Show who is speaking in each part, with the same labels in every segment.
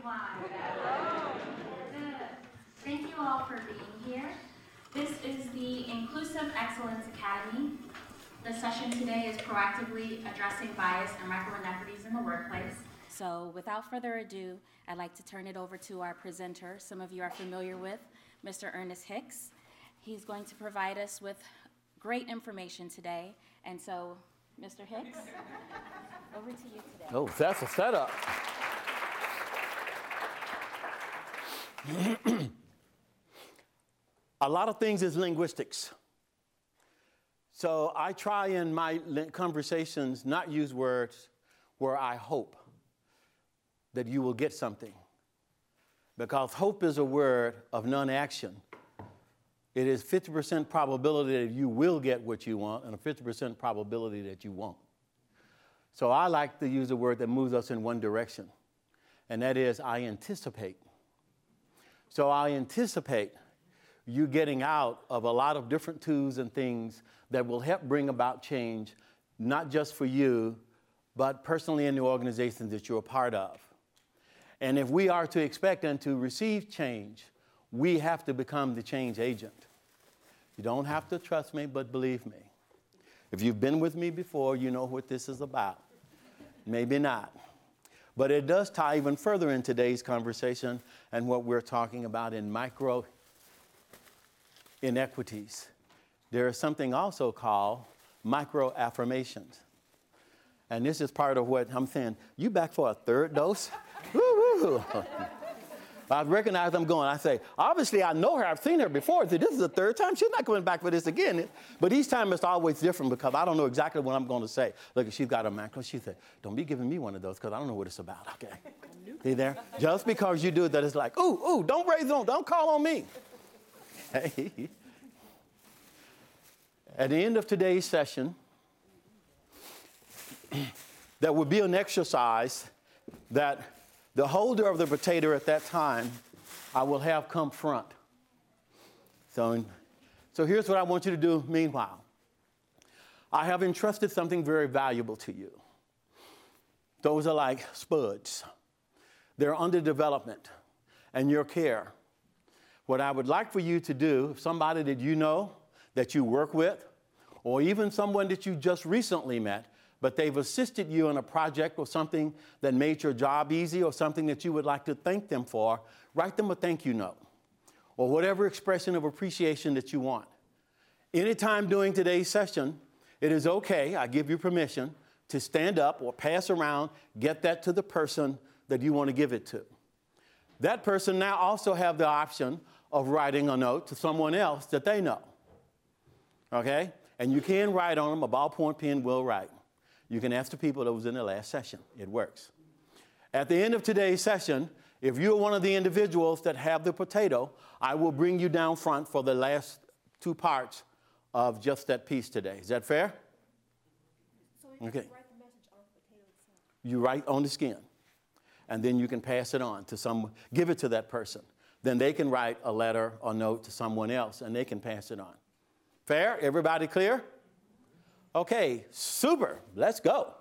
Speaker 1: everyone. Good. Thank you all for being here. This is the Inclusive Excellence Academy. The session today is proactively addressing bias and micro inequities in the workplace. So without further ado, I'd like to turn it over to our presenter, some of you are familiar with, Mr. Ernest Hicks. He's going to provide us with great information today. And so, Mr. Hicks, over to you today.
Speaker 2: Oh, that's a setup. A lot of things is linguistics. So I try in my conversations not use words where I hope that you will get something. Because hope is a word of non-action. It is 50% probability that you will get what you want and a 50% probability that you won't. So I like to use a word that moves us in one direction, and that is I anticipate. So I anticipate you getting out of a lot of different tools and things that will help bring about change, not just for you, but personally in the organizations that you're a part of. And if we are to expect and to receive change, we have to become the change agent. You don't have to trust me, but believe me. If you've been with me before, you know what this is about. Maybe not. But it does tie even further in today's conversation and what we're talking about in micro inequities. There is something also called micro affirmations. And this is part of what I'm saying. You back for a third dose? Woo-woo. I recognize I'm going. I say, obviously, I know her. I've seen her before. So this is the third time. She's not going back for this again. But each time it's always different because I don't know exactly what I'm going to say. Look, she's got a macro. She said, don't be giving me one of those because I don't know what it's about. Okay. See there? Just because you do it, that it's like, ooh, don't raise on. Don't call on me. Hey. At the end of today's session, there will be an exercise that the holder of the potato at that time, I will have come front. So here's what I want you to do meanwhile. I have entrusted something very valuable to you. Those are like spuds. They're under development and your care. What I would like for you to do, if somebody that you know, that you work with, or even someone that you just recently met, but they've assisted you in a project or something that made your job easy or something that you would like to thank them for, write them a thank you note or whatever expression of appreciation that you want. Anytime during today's session, it is okay, I give you permission, to stand up or pass around, get that to the person that you want to give it to. That person now also have the option of writing a note to someone else that they know. Okay? And you can write on them, a ballpoint pen will write. You can ask the people that was in the last session. It works. At the end of today's session, if you're one of the individuals that have the potato, I will bring you down front for the last two parts of just that piece today. Is that fair?
Speaker 3: So you
Speaker 2: okay.
Speaker 3: Write the message on the potato itself.
Speaker 2: You write on the skin, and then you can pass it on to someone, give it to that person. Then they can write a letter or note to someone else, and they can pass it on. Fair? Everybody clear? Okay, super. Let's go.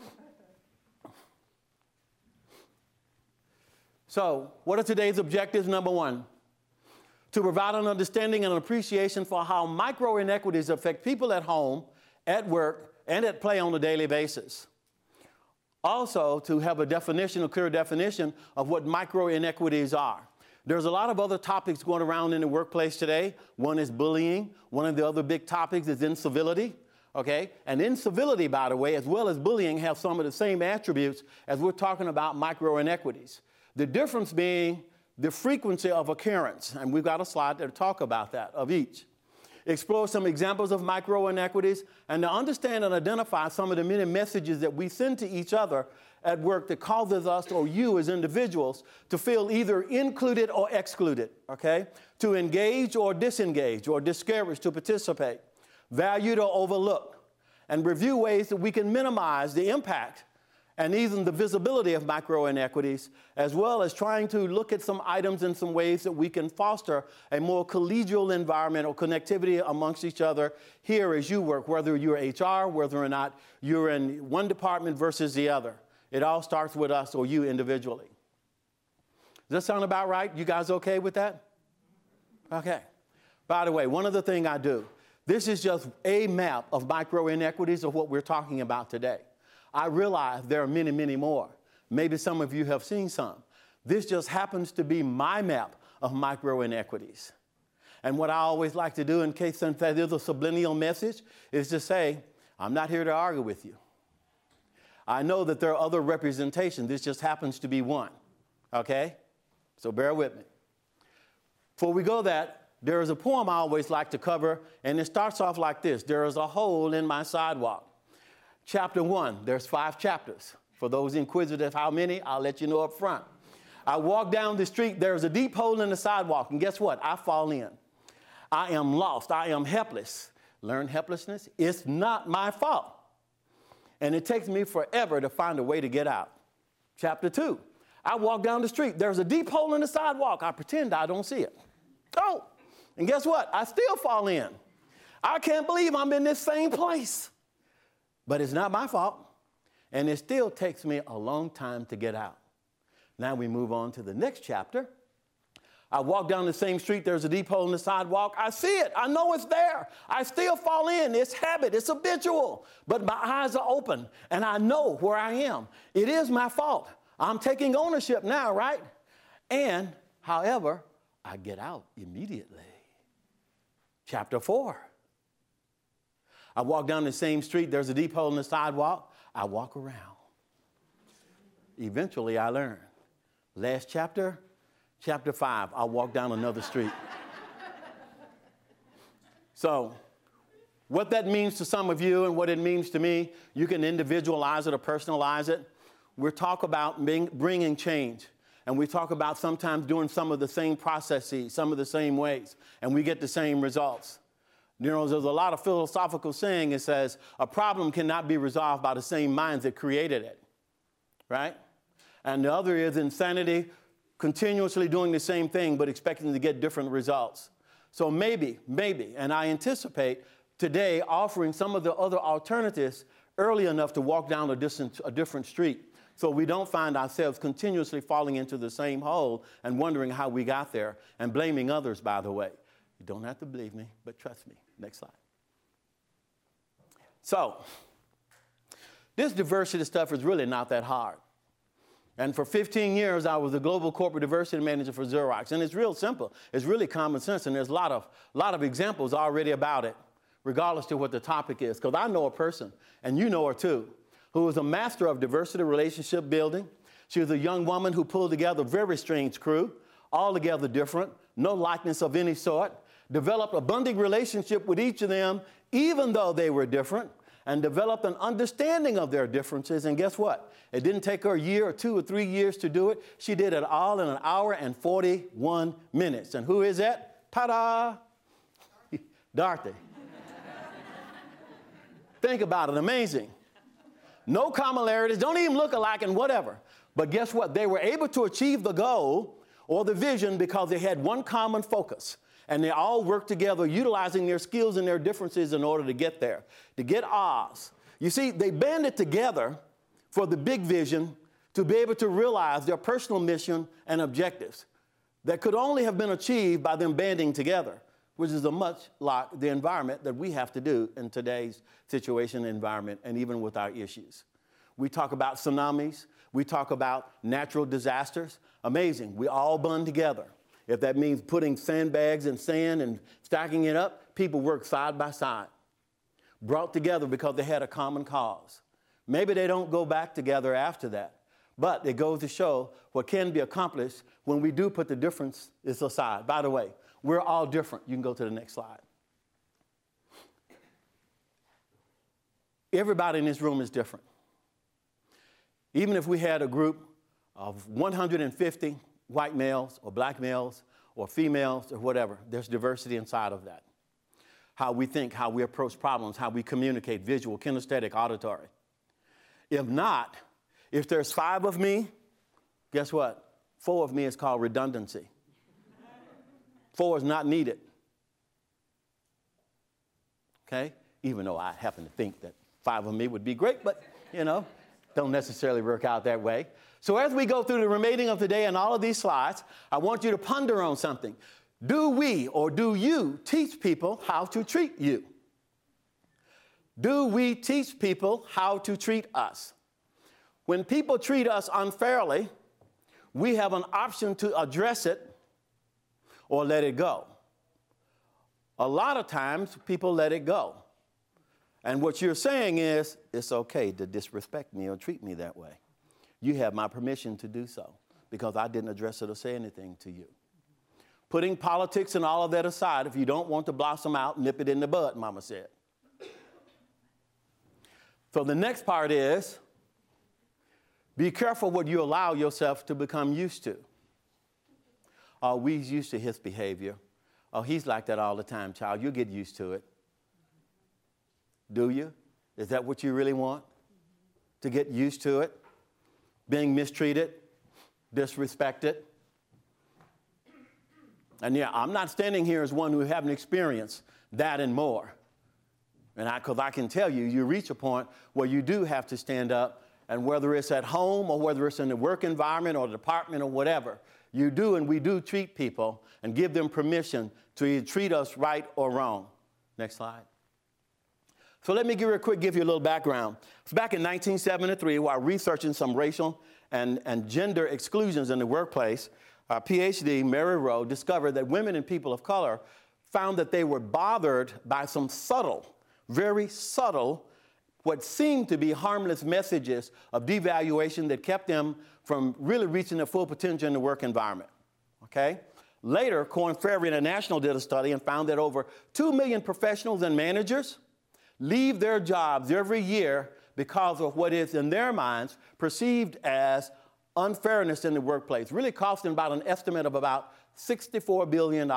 Speaker 2: So, what are today's objectives? Number one, to provide an understanding and an appreciation for how micro inequities affect people at home, at work, and at play on a daily basis. Also, to have a clear definition of what micro inequities are. There's a lot of other topics going around in the workplace today. One is bullying. One of the other big topics is incivility. Okay? And incivility, by the way, as well as bullying, have some of the same attributes as we're talking about micro inequities. The difference being the frequency of occurrence. And we've got a slide to talk about that, of each. Explore some examples of micro inequities and to understand and identify some of the many messages that we send to each other at work that causes us or you as individuals to feel either included or excluded, okay? To engage or disengage or discouraged to participate, valued or overlooked, and review ways that we can minimize the impact and even the visibility of micro inequities, as well as trying to look at some items in some ways that we can foster a more collegial environment or connectivity amongst each other here as you work, whether you're HR, whether or not you're in one department versus the other. It all starts with us or you individually. Does that sound about right? You guys okay with that? Okay. By the way, one other thing I do. This is just a map of micro inequities of what we're talking about today. I realize there are many, many more. Maybe some of you have seen some. This just happens to be my map of micro inequities. And what I always like to do in case there's a subliminal message is to say, I'm not here to argue with you. I know that there are other representations. This just happens to be one. Okay? So bear with me. Before we go that, there is a poem I always like to cover, and it starts off like this. There is a hole in my sidewalk. Chapter 1, there's 5 chapters. For those inquisitive, how many? I'll let you know up front. I walk down the street, there's a deep hole in the sidewalk, and guess what? I fall in. I am lost. I am helpless. Learn helplessness? It's not my fault. And it takes me forever to find a way to get out. Chapter 2, I walk down the street, there's a deep hole in the sidewalk. I pretend I don't see it. Oh, and guess what? I still fall in. I can't believe I'm in this same place. But it's not my fault. And it still takes me a long time to get out. Now we move on to the next chapter. I walk down the same street. There's a deep hole in the sidewalk. I see it. I know it's there. I still fall in. It's habit. It's habitual. But my eyes are open, and I know where I am. It is my fault. I'm taking ownership now, right? And, however, I get out immediately. Chapter 4. I walk down the same street. There's a deep hole in the sidewalk. I walk around. Eventually, I learn. Last chapter, chapter 5, I walk down another street. So, what that means to some of you and what it means to me, you can individualize it or personalize it. We talk about bringing change. And we talk about sometimes doing some of the same processes, some of the same ways, and we get the same results. You know, there's a lot of philosophical saying. It says, a problem cannot be resolved by the same minds that created it, right? And the other is insanity, continuously doing the same thing but expecting to get different results. So maybe, and I anticipate today offering some of the other alternatives early enough to walk down a different street so we don't find ourselves continuously falling into the same hole and wondering how we got there and blaming others, by the way. You don't have to believe me, but trust me. Next slide. So, this diversity stuff is really not that hard. And for 15 years, I was the global corporate diversity manager for Xerox. And it's real simple. It's really common sense, and there's a lot of examples already about it, regardless to what the topic is. Because I know a person, and you know her too, who was a master of diversity relationship building. She was a young woman who pulled together a very strange crew, altogether different, no likeness of any sort, developed a bonding relationship with each of them, even though they were different, and developed an understanding of their differences. And guess what? It didn't take her a year or 2 or 3 years to do it. She did it all in 1 hour and 41 minutes. And who is that? Ta-da! Dorothy. Think about it. Amazing. No commonalities, don't even look alike and whatever. But guess what? They were able to achieve the goal or the vision because they had one common focus. And they all worked together, utilizing their skills and their differences in order to get there, to get Oz. You see, they banded together for the big vision to be able to realize their personal mission and objectives that could only have been achieved by them banding together, which is a much like the environment that we have to do in today's situation and environment, and even with our issues. We talk about tsunamis. We talk about natural disasters. Amazing. We all bond together. If that means putting sandbags in sand and stacking it up, people work side by side, brought together because they had a common cause. Maybe they don't go back together after that, but it goes to show what can be accomplished when we do put the differences aside. By the way, we're all different. You can go to the next slide. Everybody in this room is different. Even if we had a group of 150 white males or black males or females or whatever, there's diversity inside of that. How we think, how we approach problems, how we communicate, visual, kinesthetic, auditory. If not, if there's 5 of me, guess what? 4 of me is called redundancy. 4 is not needed. Okay? Even though I happen to think that 5 of me would be great, but, don't necessarily work out that way. So as we go through the remaining of the day and all of these slides, I want you to ponder on something. Do we or do you teach people how to treat you? Do we teach people how to treat us? When people treat us unfairly, we have an option to address it or let it go. A lot of times, people let it go. And what you're saying is, it's okay to disrespect me or treat me that way. You have my permission to do so because I didn't address it or say anything to you. Putting politics and all of that aside, if you don't want to blossom out, nip it in the bud, Mama said. So the next part is, be careful what you allow yourself to become used to. Oh, we're used to his behavior. Oh, he's like that all the time, child. You'll get used to it. Do you? Is that what you really want? To get used to it? Being mistreated? Disrespected? And yeah, I'm not standing here as one who haven't experienced that and more. And because I can tell you, you reach a point where you do have to stand up, and whether it's at home or whether it's in the work environment or the department or whatever, you do and we do treat people and give them permission to either treat us right or wrong. Next slide. So let me give you a little background. It's back in 1973 while researching some racial and gender exclusions in the workplace. Our PhD, Mary Rowe, discovered that women and people of color found that they were bothered by some subtle, very subtle, what seemed to be harmless messages of devaluation that kept them from really reaching their full potential in the work environment. Okay? Later, Korn Ferry International did a study and found that over 2 million professionals and managers leave their jobs every year because of what is, in their minds, perceived as unfairness in the workplace, really costing about an estimate of about $64 billion.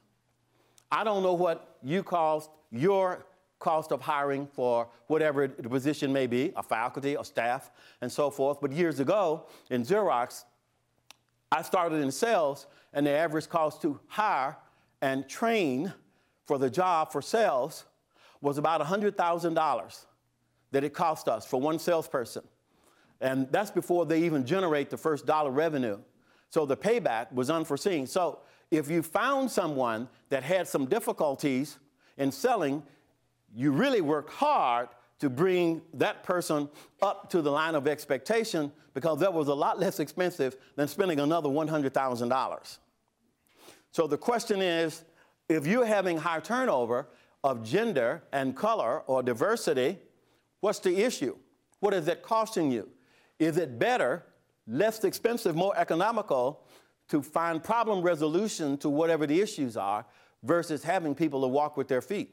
Speaker 2: I don't know what you cost your cost of hiring for whatever the position may be, a faculty, a staff, and so forth. But years ago in Xerox, I started in sales, and the average cost to hire and train for the job for sales was about $100,000 that it cost us for one salesperson. And that's before they even generate the first dollar revenue. So the payback was unforeseen. So if you found someone that had some difficulties in selling, you really worked hard to bring that person up to the line of expectation because that was a lot less expensive than spending another $100,000. So the question is, if you're having high turnover of gender and color or diversity, what's the issue? What is it costing you? Is it better, less expensive, more economical to find problem resolution to whatever the issues are versus having people to walk with their feet?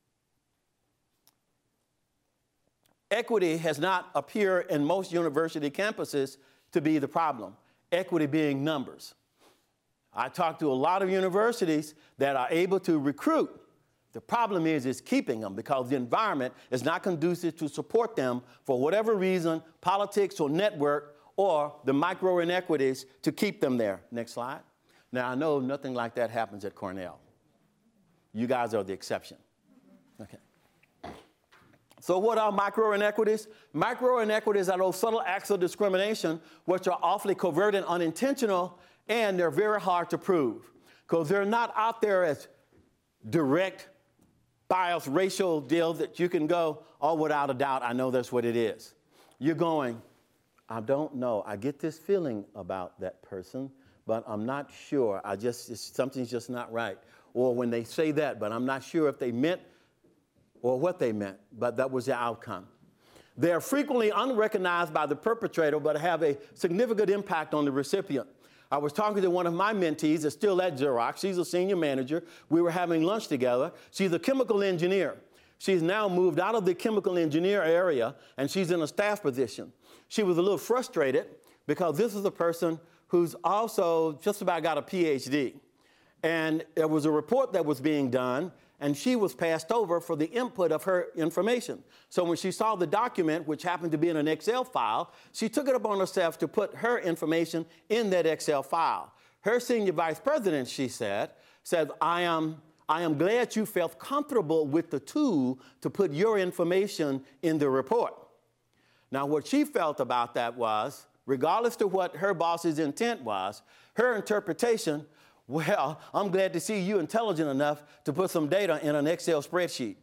Speaker 2: Equity has not appeared in most university campuses to be the problem, equity being numbers. I talk to a lot of universities that are able to recruit. The problem is keeping them because the environment is not conducive to support them for whatever reason, politics or network or the micro inequities to keep them there. Next slide. Now, I know nothing like that happens at Cornell. You guys are the exception. Okay. So what are micro inequities? Micro inequities are those subtle acts of discrimination which are awfully covert and unintentional, and they're very hard to prove because they're not out there as direct bias racial deals that you can go, oh, without a doubt, I know that's what it is. You're going, I don't know. I get this feeling about that person, but I'm not sure. Something's just not right. Or when they say that, but I'm not sure if they meant or what they meant, but that was the outcome. They are frequently unrecognized by the perpetrator, but have a significant impact on the recipient. I was talking to one of my mentees that's still at Xerox. She's a senior manager. We were having lunch together. She's a chemical engineer. She's now moved out of the chemical engineer area, and she's in a staff position. She was a little frustrated because this is a person who's also just about got a PhD. And there was a report that was being done, and she was passed over for the input of her information. So when she saw the document, which happened to be in an Excel file, she took it upon herself to put her information in that Excel file. Her senior vice president, she said, I am glad you felt comfortable with the tool to put your information in the report. Now, what she felt about that was, regardless to what her boss's intent was, her interpretation, well, I'm glad to see you intelligent enough to put some data in an Excel spreadsheet.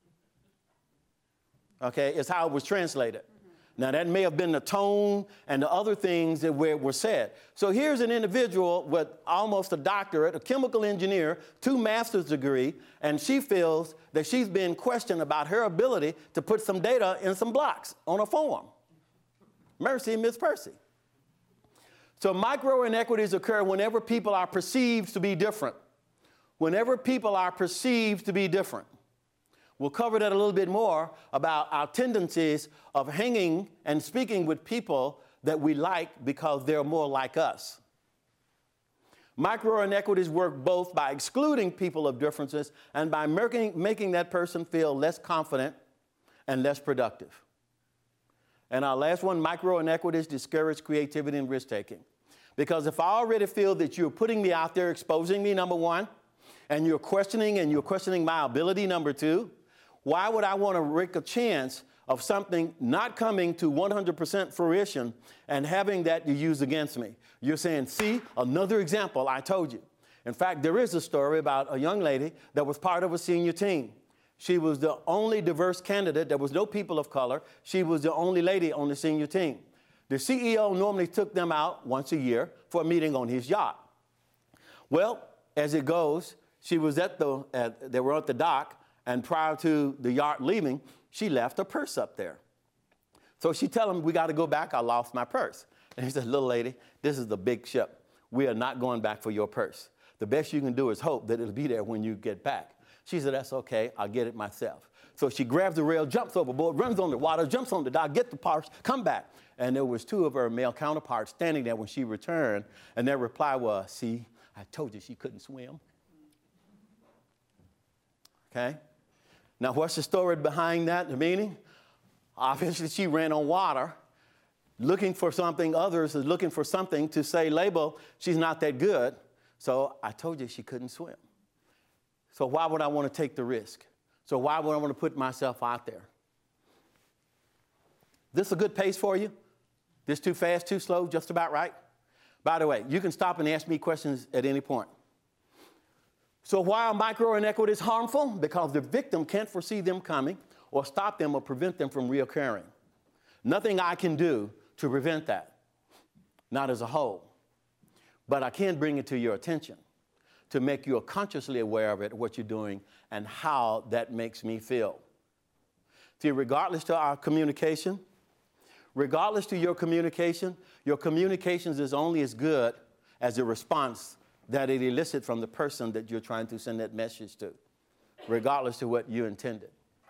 Speaker 2: Okay, it's how it was translated. Now, that may have been the tone and the other things that were said. So here's an individual with almost a doctorate, a chemical engineer, 2 master's degree, and she feels that she's been questioned about her ability to put some data in some blocks on a form. Mercy, Miss Percy. So micro inequities occur whenever people are perceived to be different. Whenever people are perceived to be different. We'll cover that a little bit more about our tendencies of hanging and speaking with people that we like because they're more like us. Micro inequities work both by excluding people of differences and by making that person feel less confident and less productive. And our last one, micro inequities discourage creativity and risk taking. Because if I already feel that you're putting me out there, exposing me, number one, and you're questioning my ability, number two, why would I want to risk a chance of something not coming to 100% fruition and having that to use against me? You're saying, see, another example, I told you. In fact, there is a story about a young lady that was part of a senior team. She was the only diverse candidate. There was no people of color. She was the only lady on the senior team. The CEO normally took them out once a year for a meeting on his yacht. Well, as it goes, they were at the dock. And prior to the yacht leaving, she left her purse up there. So she tell him, we got to go back. I lost my purse. And he said, little lady, this is the big ship. We are not going back for your purse. The best you can do is hope that it'll be there when you get back. She said, that's okay. I'll get it myself. So she grabs the rail, jumps overboard, runs on the water, jumps on the dock, get the purse, come back. And there was 2 of her male counterparts standing there when she returned. And their reply was, see, I told you she couldn't swim. Okay? Now, what's the story behind that, the meaning? Obviously, she ran on water, looking for something. Others are looking for something to say, label, she's not that good. So I told you she couldn't swim. So why would I want to take the risk? So why would I want to put myself out there? This a good pace for you? This too fast, too slow, just about right? By the way, you can stop and ask me questions at any point. So why are micro inequities harmful? Because the victim can't foresee them coming or stop them or prevent them from reoccurring. Nothing I can do to prevent that, not as a whole. But I can bring it to your attention to make you consciously aware of it, what you're doing, and how that makes me feel. See, regardless to our communication, regardless to your communications is only as good as the response that it elicits from the person that you're trying to send that message to, regardless to what you intended.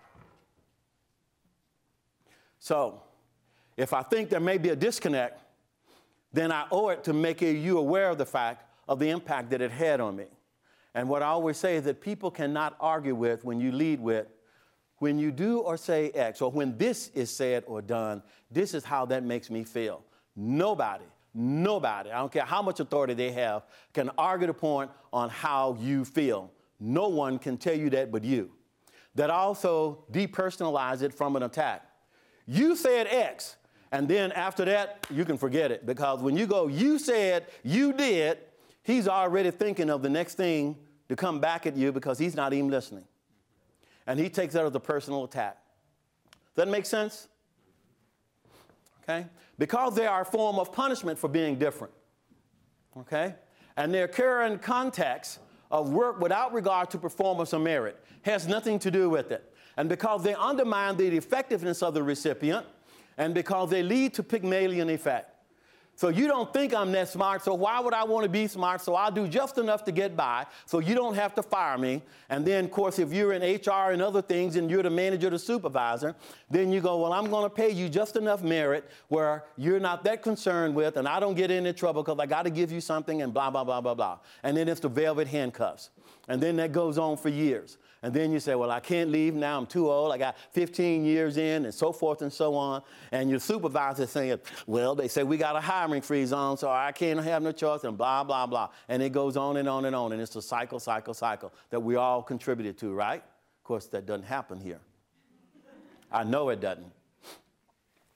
Speaker 2: So, if I think there may be a disconnect, then I owe it to make you aware of the fact of the impact that it had on me. And what I always say is that people cannot argue with when you lead with, when you do or say X, or when this is said or done, this is how that makes me feel. Nobody, I don't care how much authority they have, can argue the point on how you feel. No one can tell you that but you. That also depersonalize it from an attack. You said X, and then after that, you can forget it. Because when you go, you said, you did, he's already thinking of the next thing to come back at you because he's not even listening. And he takes that as a personal attack. Does that make sense? Okay? Because they are a form of punishment for being different. Okay? And they occur in context of work without regard to performance or merit. Has nothing to do with it. And because they undermine the effectiveness of the recipient, and because they lead to Pygmalion effect. So you don't think I'm that smart, so why would I want to be smart? So I'll do just enough to get by, so you don't have to fire me. And then, of course, if you're in HR and other things, and you're the manager, the supervisor, then you go, well, I'm going to pay you just enough merit where you're not that concerned with, and I don't get into trouble because I got to give you something, and blah, blah, blah, blah, blah. And then it's the velvet handcuffs. And then that goes on for years. And then you say, well, I can't leave now. I'm too old. I got 15 years in, and so forth and so on. And your supervisor is saying, well, they say we got a hiring freeze on, so I can't have no choice, and blah, blah, blah. And it goes on and on and on. And it's a cycle that we all contributed to, right? Of course, that doesn't happen here. I know it doesn't.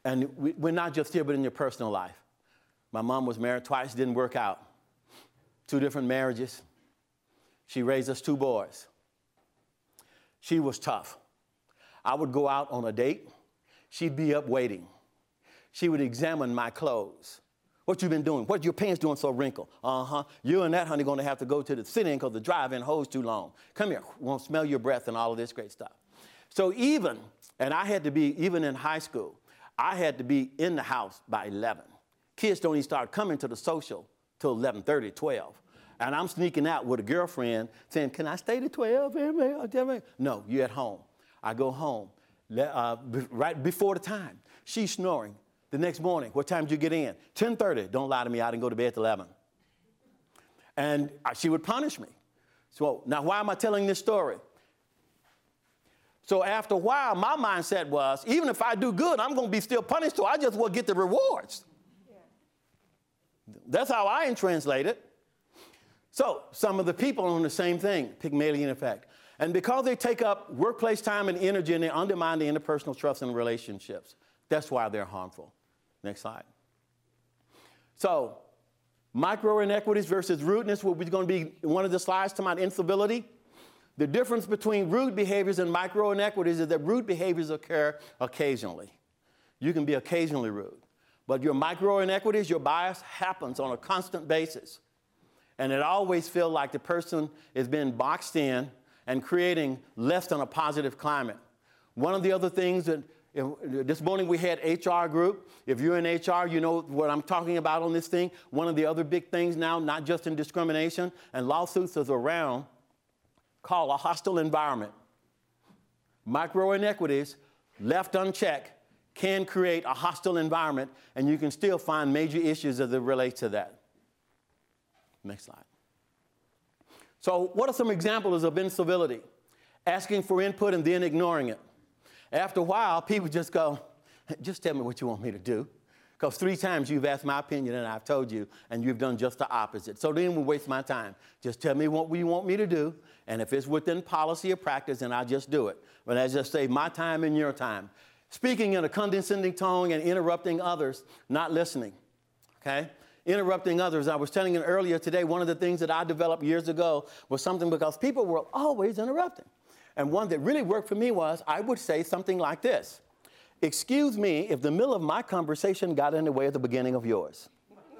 Speaker 2: And we're not just here, but in your personal life. My mom was married twice, didn't work out. 2 different marriages. She raised us 2 boys. She was tough. I would go out on a date. She'd be up waiting. She would examine my clothes. What you been doing? What your pants doing so wrinkled? Uh-huh. You and that honey going to have to go to the sit-in because the drive-in holds too long. Come here. Won't smell your breath and all of this great stuff. So even in high school, I had to be in the house by 11. Kids don't even start coming to the social till 11:30, 12. And I'm sneaking out with a girlfriend saying, can I stay to 12? No, you're at home. I go home right before the time. She's snoring. The next morning, what time did you get in? 10:30. Don't lie to me. I didn't go to bed till 11. And she would punish me. So now why am I telling this story? So after a while, my mindset was, even if I do good, I'm going to be still punished, so I just will get the rewards. Yeah. That's how I translate it. So some of the people are on the same thing, Pygmalion effect. And because they take up workplace time and energy and they undermine the interpersonal trust and relationships, that's why they're harmful. Next slide. So micro inequities versus rudeness will be going to be one of the slides to my incivility. The difference between rude behaviors and micro inequities is that rude behaviors occur occasionally. You can be occasionally rude. But your micro inequities, your bias, happens on a constant basis. And it always feels like the person is being boxed in and creating less than a positive climate. One of the other things that this morning we had HR group. If you're in HR, you know what I'm talking about on this thing. One of the other big things now, not just in discrimination and lawsuits, is around called a hostile environment. Micro inequities, left unchecked, can create a hostile environment, and you can still find major issues as it relates to that. Next slide. So what are some examples of incivility? Asking for input and then ignoring it. After a while, people just go, just tell me what you want me to do. Because 3 times you've asked my opinion and I've told you, and you've done just the opposite. So then we'll waste my time. Just tell me what you want me to do, and if it's within policy or practice, then I'll just do it. But I just save my time and your time. Speaking in a condescending tone and interrupting others, not listening, okay? Interrupting others. I was telling you earlier today, one of the things that I developed years ago was something because people were always interrupting. And one that really worked for me was I would say something like this. Excuse me if the middle of my conversation got in the way of the beginning of yours.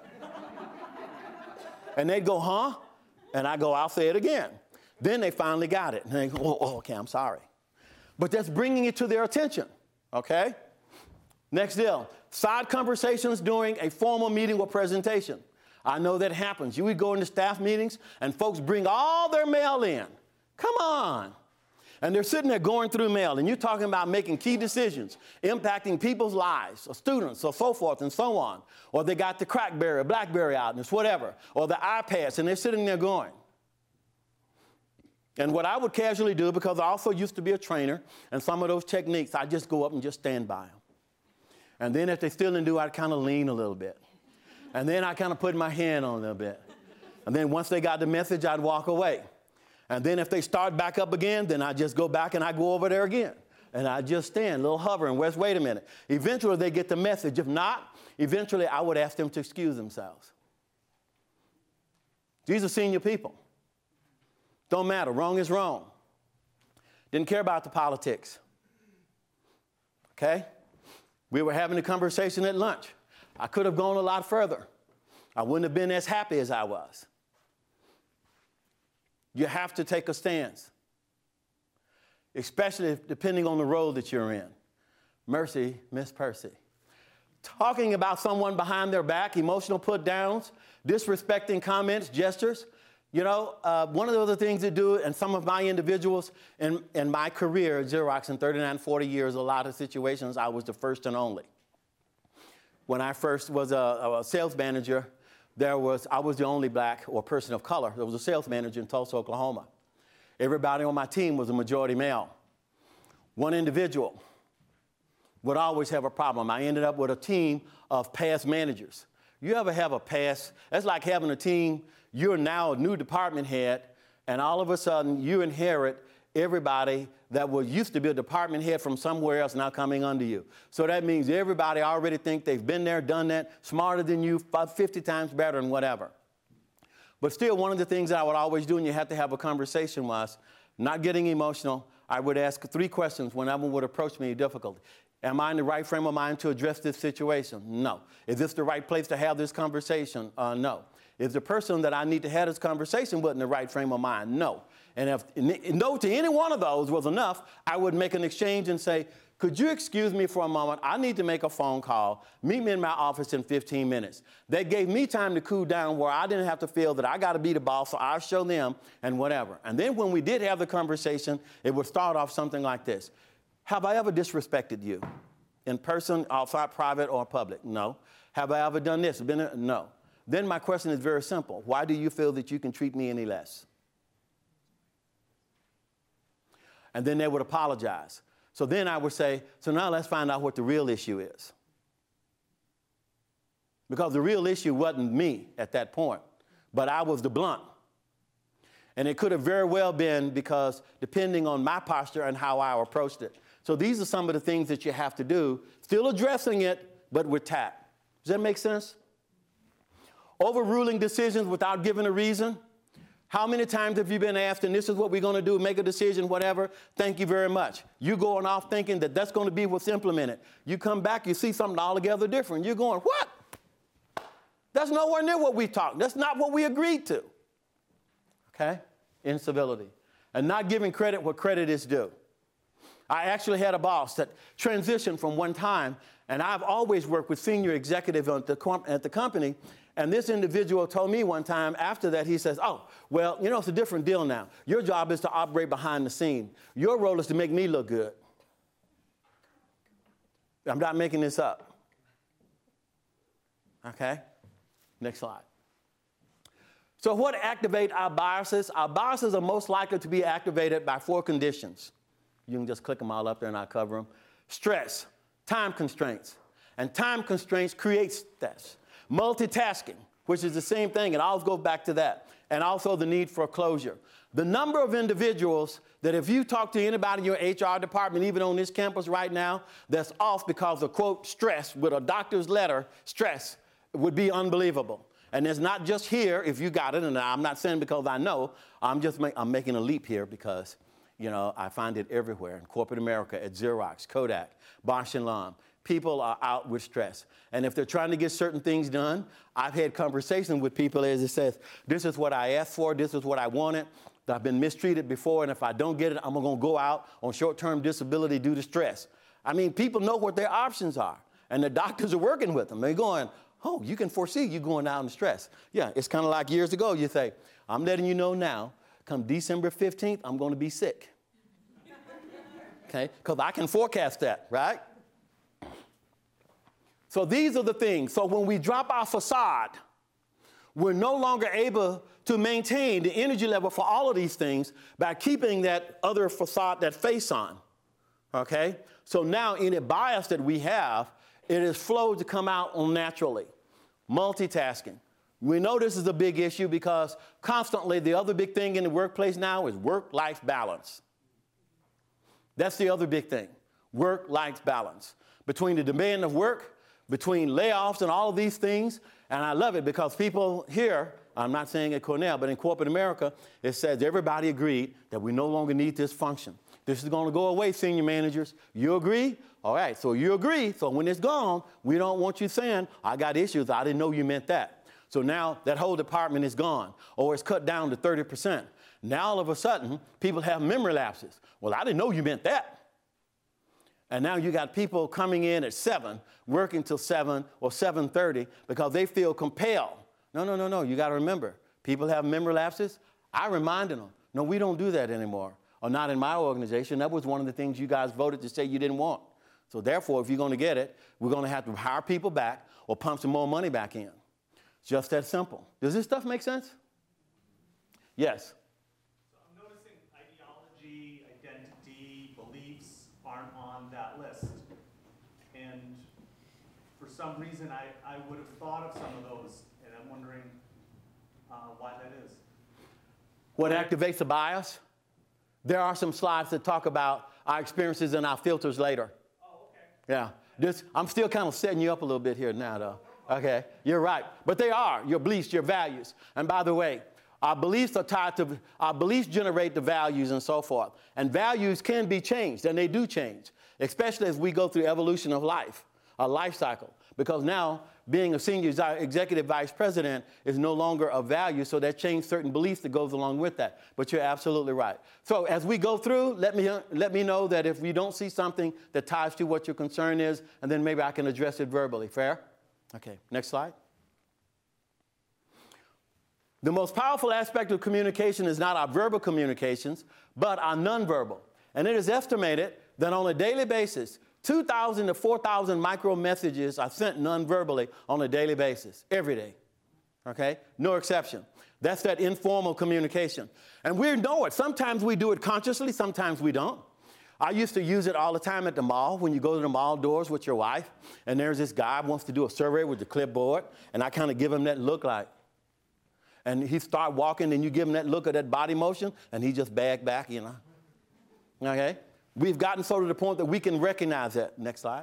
Speaker 2: And they'd go, huh? And I go, I'll say it again. Then they finally got it. And they go, oh, okay, I'm sorry. But that's bringing it to their attention, okay? Next deal, side conversations during a formal meeting or presentation. I know that happens. You would go into staff meetings and folks bring all their mail in. Come on. And they're sitting there going through mail, and you're talking about making key decisions, impacting people's lives, or students, or so forth and so on. Or they got the BlackBerry out, and it's whatever. Or the iPads, and they're sitting there going. And what I would casually do, because I also used to be a trainer, and some of those techniques, I just go up and just stand by them. And then if they still didn't do, I'd kind of lean a little bit. And then I kind of put my hand on a little bit. And then once they got the message, I'd walk away. And then if they start back up again, then I just go back and I go over there again. And I just stand, a little hovering, wait a minute. Eventually they get the message. If not, eventually I would ask them to excuse themselves. These are senior people. Don't matter, wrong is wrong. Didn't care about the politics. Okay? We were having a conversation at lunch. I could have gone a lot further. I wouldn't have been as happy as I was. You have to take a stance, especially depending on the role that you're in. Mercy, Miss Percy. Talking about someone behind their back, emotional put-downs, disrespecting comments, gestures. You know, one of the other things to do, and some of my individuals in my career at Xerox in 39, 40 years, a lot of situations, I was the first and only. When I first was a sales manager, I was the only black or person of color. There was a sales manager in Tulsa, Oklahoma. Everybody on my team was a majority male. One individual would always have a problem. I ended up with a team of past managers. You ever have a past? That's like having a team. You're now a new department head, and all of a sudden you inherit everybody that was used to be a department head from somewhere else now coming under you. So that means everybody already think they've been there, done that, smarter than you, about 50 times better and whatever. But still, one of the things that I would always do, and you have to have a conversation, was not getting emotional. I would ask 3 questions whenever would approach me difficult. Am I in the right frame of mind to address this situation? No. Is this the right place to have this conversation? No. Is the person that I need to have this conversation with in the right frame of mind? No. And if no to any one of those was enough, I would make an exchange and say, could you excuse me for a moment? I need to make a phone call. Meet me in my office in 15 minutes. That gave me time to cool down where I didn't have to feel that I got to be the boss, so I'll show them and whatever. And then when we did have the conversation, it would start off something like this. Have I ever disrespected you? In person, outside, private, or public? No. Have I ever done this? No. Then my question is very simple. Why do you feel that you can treat me any less? And then they would apologize. So then I would say, so now let's find out what the real issue is. Because the real issue wasn't me at that point, but I was the blunt. And it could have very well been because depending on my posture and how I approached it. So these are some of the things that you have to do, still addressing it, but with tact. Does that make sense? Overruling decisions without giving a reason. How many times have you been asked, and this is what we're going to do, make a decision, whatever, thank you very much. You going off thinking that that's going to be what's implemented. You come back, you see something altogether different. You're going, what? That's nowhere near what we talked. That's not what we agreed to. Okay? Incivility. And not giving credit where credit is due. I actually had a boss that transitioned from one time, and I've always worked with senior executives at the company. And this individual told me one time after that, he says, oh, well, you know, it's a different deal now. Your job is to operate behind the scene. Your role is to make me look good. I'm not making this up. Okay? Next slide. So what activate our biases? Our biases are most likely to be activated by 4 conditions. You can just click them all up there and I'll cover them. Stress, time constraints. And time constraints create stress. Multitasking, which is the same thing, and I'll go back to that. And also the need for closure. The number of individuals that if you talk to anybody in your HR department, even on this campus right now, that's off because of, quote, stress, with a doctor's letter, stress, would be unbelievable. And it's not just here if you got it, and I'm not saying because I know, I'm making a leap here because, you know, I find it everywhere in corporate America, at Xerox, Kodak, Bausch & Lomb. People are out with stress. And if they're trying to get certain things done, I've had conversations with people as it says, this is what I asked for, this is what I wanted, I've been mistreated before, and if I don't get it, I'm going to go out on short-term disability due to stress. I mean, people know what their options are, and the doctors are working with them. They're going, oh, you can foresee you going out in stress. Yeah, it's kind of like years ago, you say, I'm letting you know now, come December 15th, I'm going to be sick. Okay, because I can forecast that, right? So these are the things. So when we drop our facade, we're no longer able to maintain the energy level for all of these things by keeping that other facade, that face on. Okay? So now any bias that we have, it is flowed to come out naturally. Multitasking. We know this is a big issue because constantly the other big thing in the workplace now is work-life balance. That's the other big thing, work-life balance. Between the demand of work, between layoffs and all of these things, and I love it because people here, I'm not saying at Cornell, but in corporate America, it says everybody agreed that we no longer need this function. This is going to go away, senior managers. You agree? All right, so you agree. So when it's gone, we don't want you saying, I got issues. I didn't know you meant that. So now that whole department is gone, or it's cut down to 30%. Now all of a sudden, people have memory lapses. Well, I didn't know you meant that. And now you got people coming in at 7, working till 7 or 7:30 because they feel compelled. No. You got to remember, people have memory lapses. I reminded them, no, we don't do that anymore. Or not in my organization. That was one of the things you guys voted to say you didn't want. So therefore, if you're going to get it, we're going to have to hire people back or pump some more money back in. It's just that simple. Does this stuff make sense? Yes.
Speaker 4: List. And for some reason, I would have thought of some of those, and I'm wondering why that is.
Speaker 2: What activates a bias? There are some slides that talk about our experiences and our filters later.
Speaker 4: Oh, okay.
Speaker 2: Yeah. I'm still kind of setting you up a little bit here now, though. Okay, you're right. But they are your beliefs, your values. And by the way, our beliefs are tied to, our beliefs generate the values and so forth. And values can be changed, and they do change, especially as we go through evolution of life, a life cycle. Because now, being a senior executive vice president is no longer a value, so that changed certain beliefs that goes along with that. But you're absolutely right. So as we go through, let me know that if we don't see something that ties to what your concern is, and then maybe I can address it verbally. Fair? Okay, next slide. The most powerful aspect of communication is not our verbal communications, but our nonverbal. And it is estimated that on a daily basis, 2,000 to 4,000 micro messages are sent nonverbally on a daily basis, every day. Okay? No exception. That's that informal communication. And we know it. Sometimes we do it consciously, sometimes we don't. I used to use it all the time at the mall when you go to the mall doors with your wife, and there's this guy who wants to do a survey with the clipboard, and I kind of give him that look like. And he start walking, and you give him that look of that body motion, and he just back, you know. Okay? We've gotten so to the point that we can recognize that. Next slide.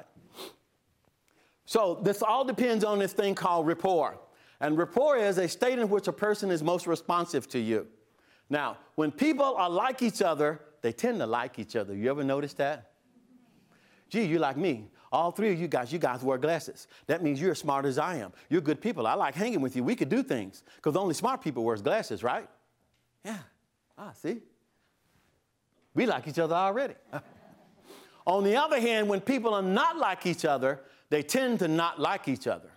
Speaker 2: So this all depends on this thing called rapport. And rapport is a state in which a person is most responsive to you. Now, when people are like each other, they tend to like each other. You ever notice that? Gee, you like me. All three of you guys wear glasses. That means you're as smart as I am. You're good people. I like hanging with you. We could do things because only smart people wear glasses, right? Yeah. See? We like each other already. On the other hand, when people are not like each other, they tend to not like each other.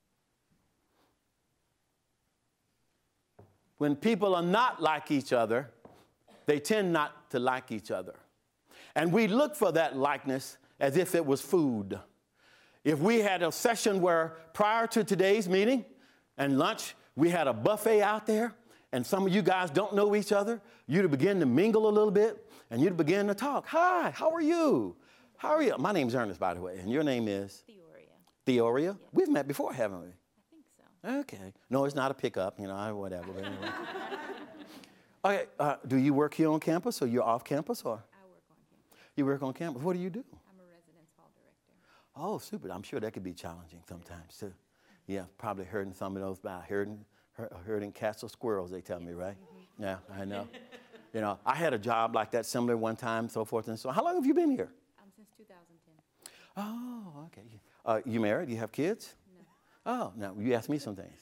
Speaker 2: When people are not like each other, they tend not to like each other. And we look for that likeness as if it was food. If we had a session where prior to today's meeting and lunch, we had a buffet out there, and some of you guys don't know each other, you'd begin to mingle a little bit, and you'd begin to talk. Hi, how are you? How are you? My name's Ernest, by the way, and your name is?
Speaker 5: Theoria.
Speaker 2: Theoria?
Speaker 5: Yes.
Speaker 2: We've met before, haven't we?
Speaker 5: I think so.
Speaker 2: Okay. No, it's not a pickup, whatever. But anyway. Okay, do you work here on campus, or you're off campus, or?
Speaker 5: I work on campus.
Speaker 2: You work on campus. What do you do?
Speaker 5: I'm a residence hall director.
Speaker 2: Oh, super. I'm sure that could be challenging sometimes, too. Yeah, probably herding some of those by herding cats or squirrels, they tell me, right? Mm-hmm. Yeah, I know. I had a job like that similar one time, so forth and so on. How long have you been here?
Speaker 5: Since 2010.
Speaker 2: Oh, okay. You married? You have kids?
Speaker 5: No.
Speaker 2: Oh, now you asked me some things.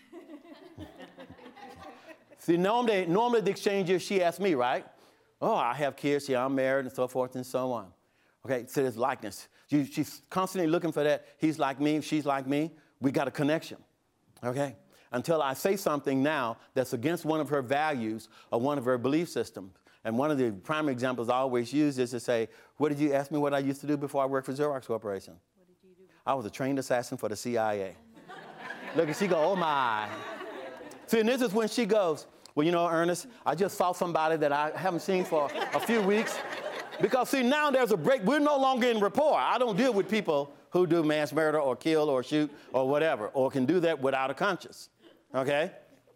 Speaker 2: See, normally the exchange is she asked me, right? Oh, I have kids, yeah, I'm married, and so forth and so on. Okay, so there's likeness. She's constantly looking for that. He's like me, she's like me. We got a connection, okay? Until I say something now that's against one of her values or one of her belief systems. And one of the primary examples I always use is to say, what did you ask me what I used to do before I worked for Xerox Corporation?
Speaker 5: What did you do?
Speaker 2: I was a trained assassin for the CIA. Look, and she go, oh my. See, and this is when she goes, well, Ernest, I just saw somebody that I haven't seen for a few weeks. Because, see, now there's a break. We're no longer in rapport. I don't deal with people who do mass murder or kill or shoot or whatever, or can do that without a conscience, okay?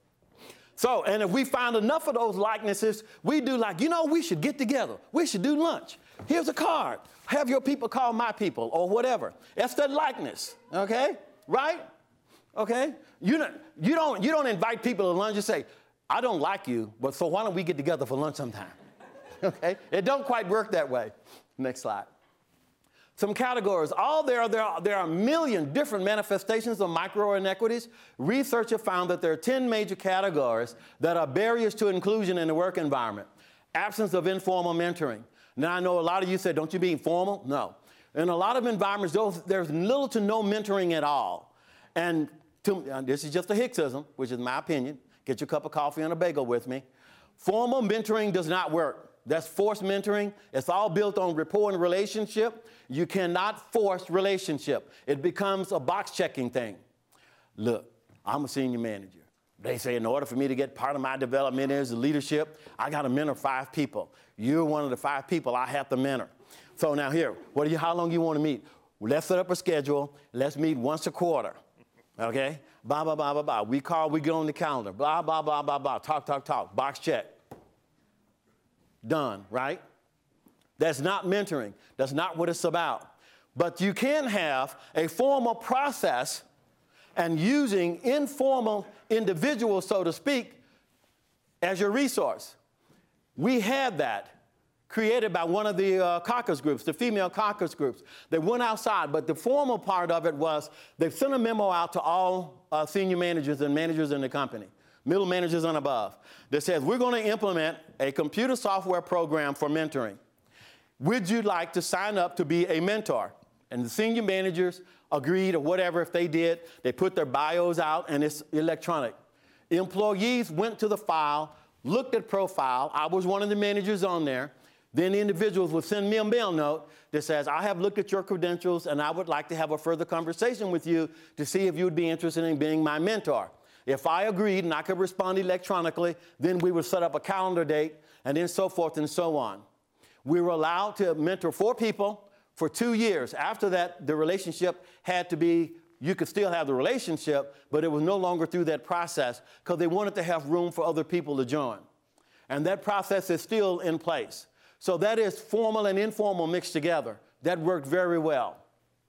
Speaker 2: So, and if we find enough of those likenesses, we do like, we should get together. We should do lunch. Here's a card. Have your people call my people or whatever. That's that likeness, okay? Right? Okay? You don't invite people to lunch and say, I don't like you, but so why don't we get together for lunch sometime? Okay? It don't quite work that way. Next slide. Some categories. There are a million different manifestations of micro inequities. Research have found that there are 10 major categories that are barriers to inclusion in the work environment. Absence of informal mentoring. Now, I know a lot of you said, don't you mean formal? No. In a lot of environments, there's little to no mentoring at all. And this is just a Hicksism, which is my opinion. Get your cup of coffee and a bagel with me. Formal mentoring does not work. That's forced mentoring. It's all built on rapport and relationship. You cannot force relationship. It becomes a box-checking thing. Look, I'm a senior manager. They say in order for me to get part of my development as leadership, I got to mentor 5 people. You're one of the 5 people I have to mentor. So now here, how long you want to meet? Well, let's set up a schedule. Let's meet once a quarter. Okay? Blah, blah, blah, blah, blah. We get on the calendar. Blah, blah, blah, blah, blah. Talk. Box check. done, right? That's not mentoring. That's not what it's about. But you can have a formal process and using informal individuals, so to speak, as your resource. We had that created by one of the caucus groups, the female caucus groups. They went outside, but the formal part of it was they sent a memo out to all senior managers and managers in the company, middle managers and above, that says, we're going to implement a computer software program for mentoring. Would you like to sign up to be a mentor? And the senior managers agreed or whatever. If they did, they put their bios out and it's electronic. Employees went to the file, looked at profile. I was one of the managers on there. Then the individuals would send me a mail note that says, I have looked at your credentials and I would like to have a further conversation with you to see if you would be interested in being my mentor. If I agreed and I could respond electronically, then we would set up a calendar date and then so forth and so on. We were allowed to mentor 4 people for 2 years. After that, the relationship had to be, you could still have the relationship, but it was no longer through that process because they wanted to have room for other people to join. And that process is still in place. So that is formal and informal mixed together. That worked very well.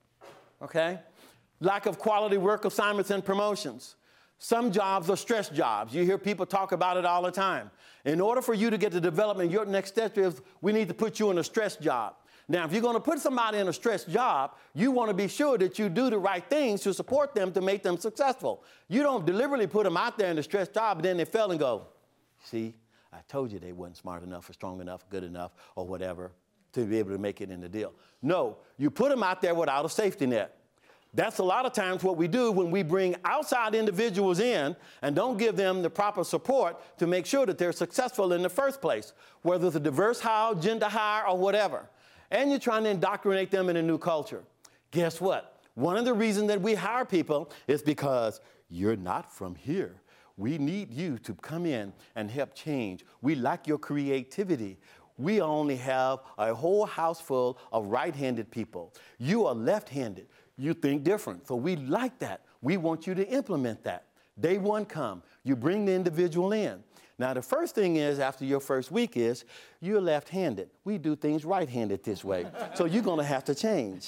Speaker 2: Okay? Lack of quality work assignments and promotions. Some jobs are stress jobs. You hear people talk about it all the time. In order for you to get the development, your next step is we need to put you in a stress job. Now, if you're going to put somebody in a stress job, you want to be sure that you do the right things to support them to make them successful. You don't deliberately put them out there in a stress job and then they fail and go, see, I told you they weren't smart enough or strong enough, good enough, or whatever to be able to make it in the deal. No, you put them out there without a safety net. That's a lot of times what we do when we bring outside individuals in and don't give them the proper support to make sure that they're successful in the first place, whether it's a diverse hire, gender hire, or whatever. And you're trying to indoctrinate them in a new culture. Guess what? One of the reasons that we hire people is because you're not from here. We need you to come in and help change. We like your creativity. We only have a whole house full of right-handed people. You are left-handed. You think different. So we like that. We want you to implement that. Day one come. You bring the individual in. Now, the first thing is, after your first week is, you're left-handed. We do things right-handed this way. So you're going to have to change.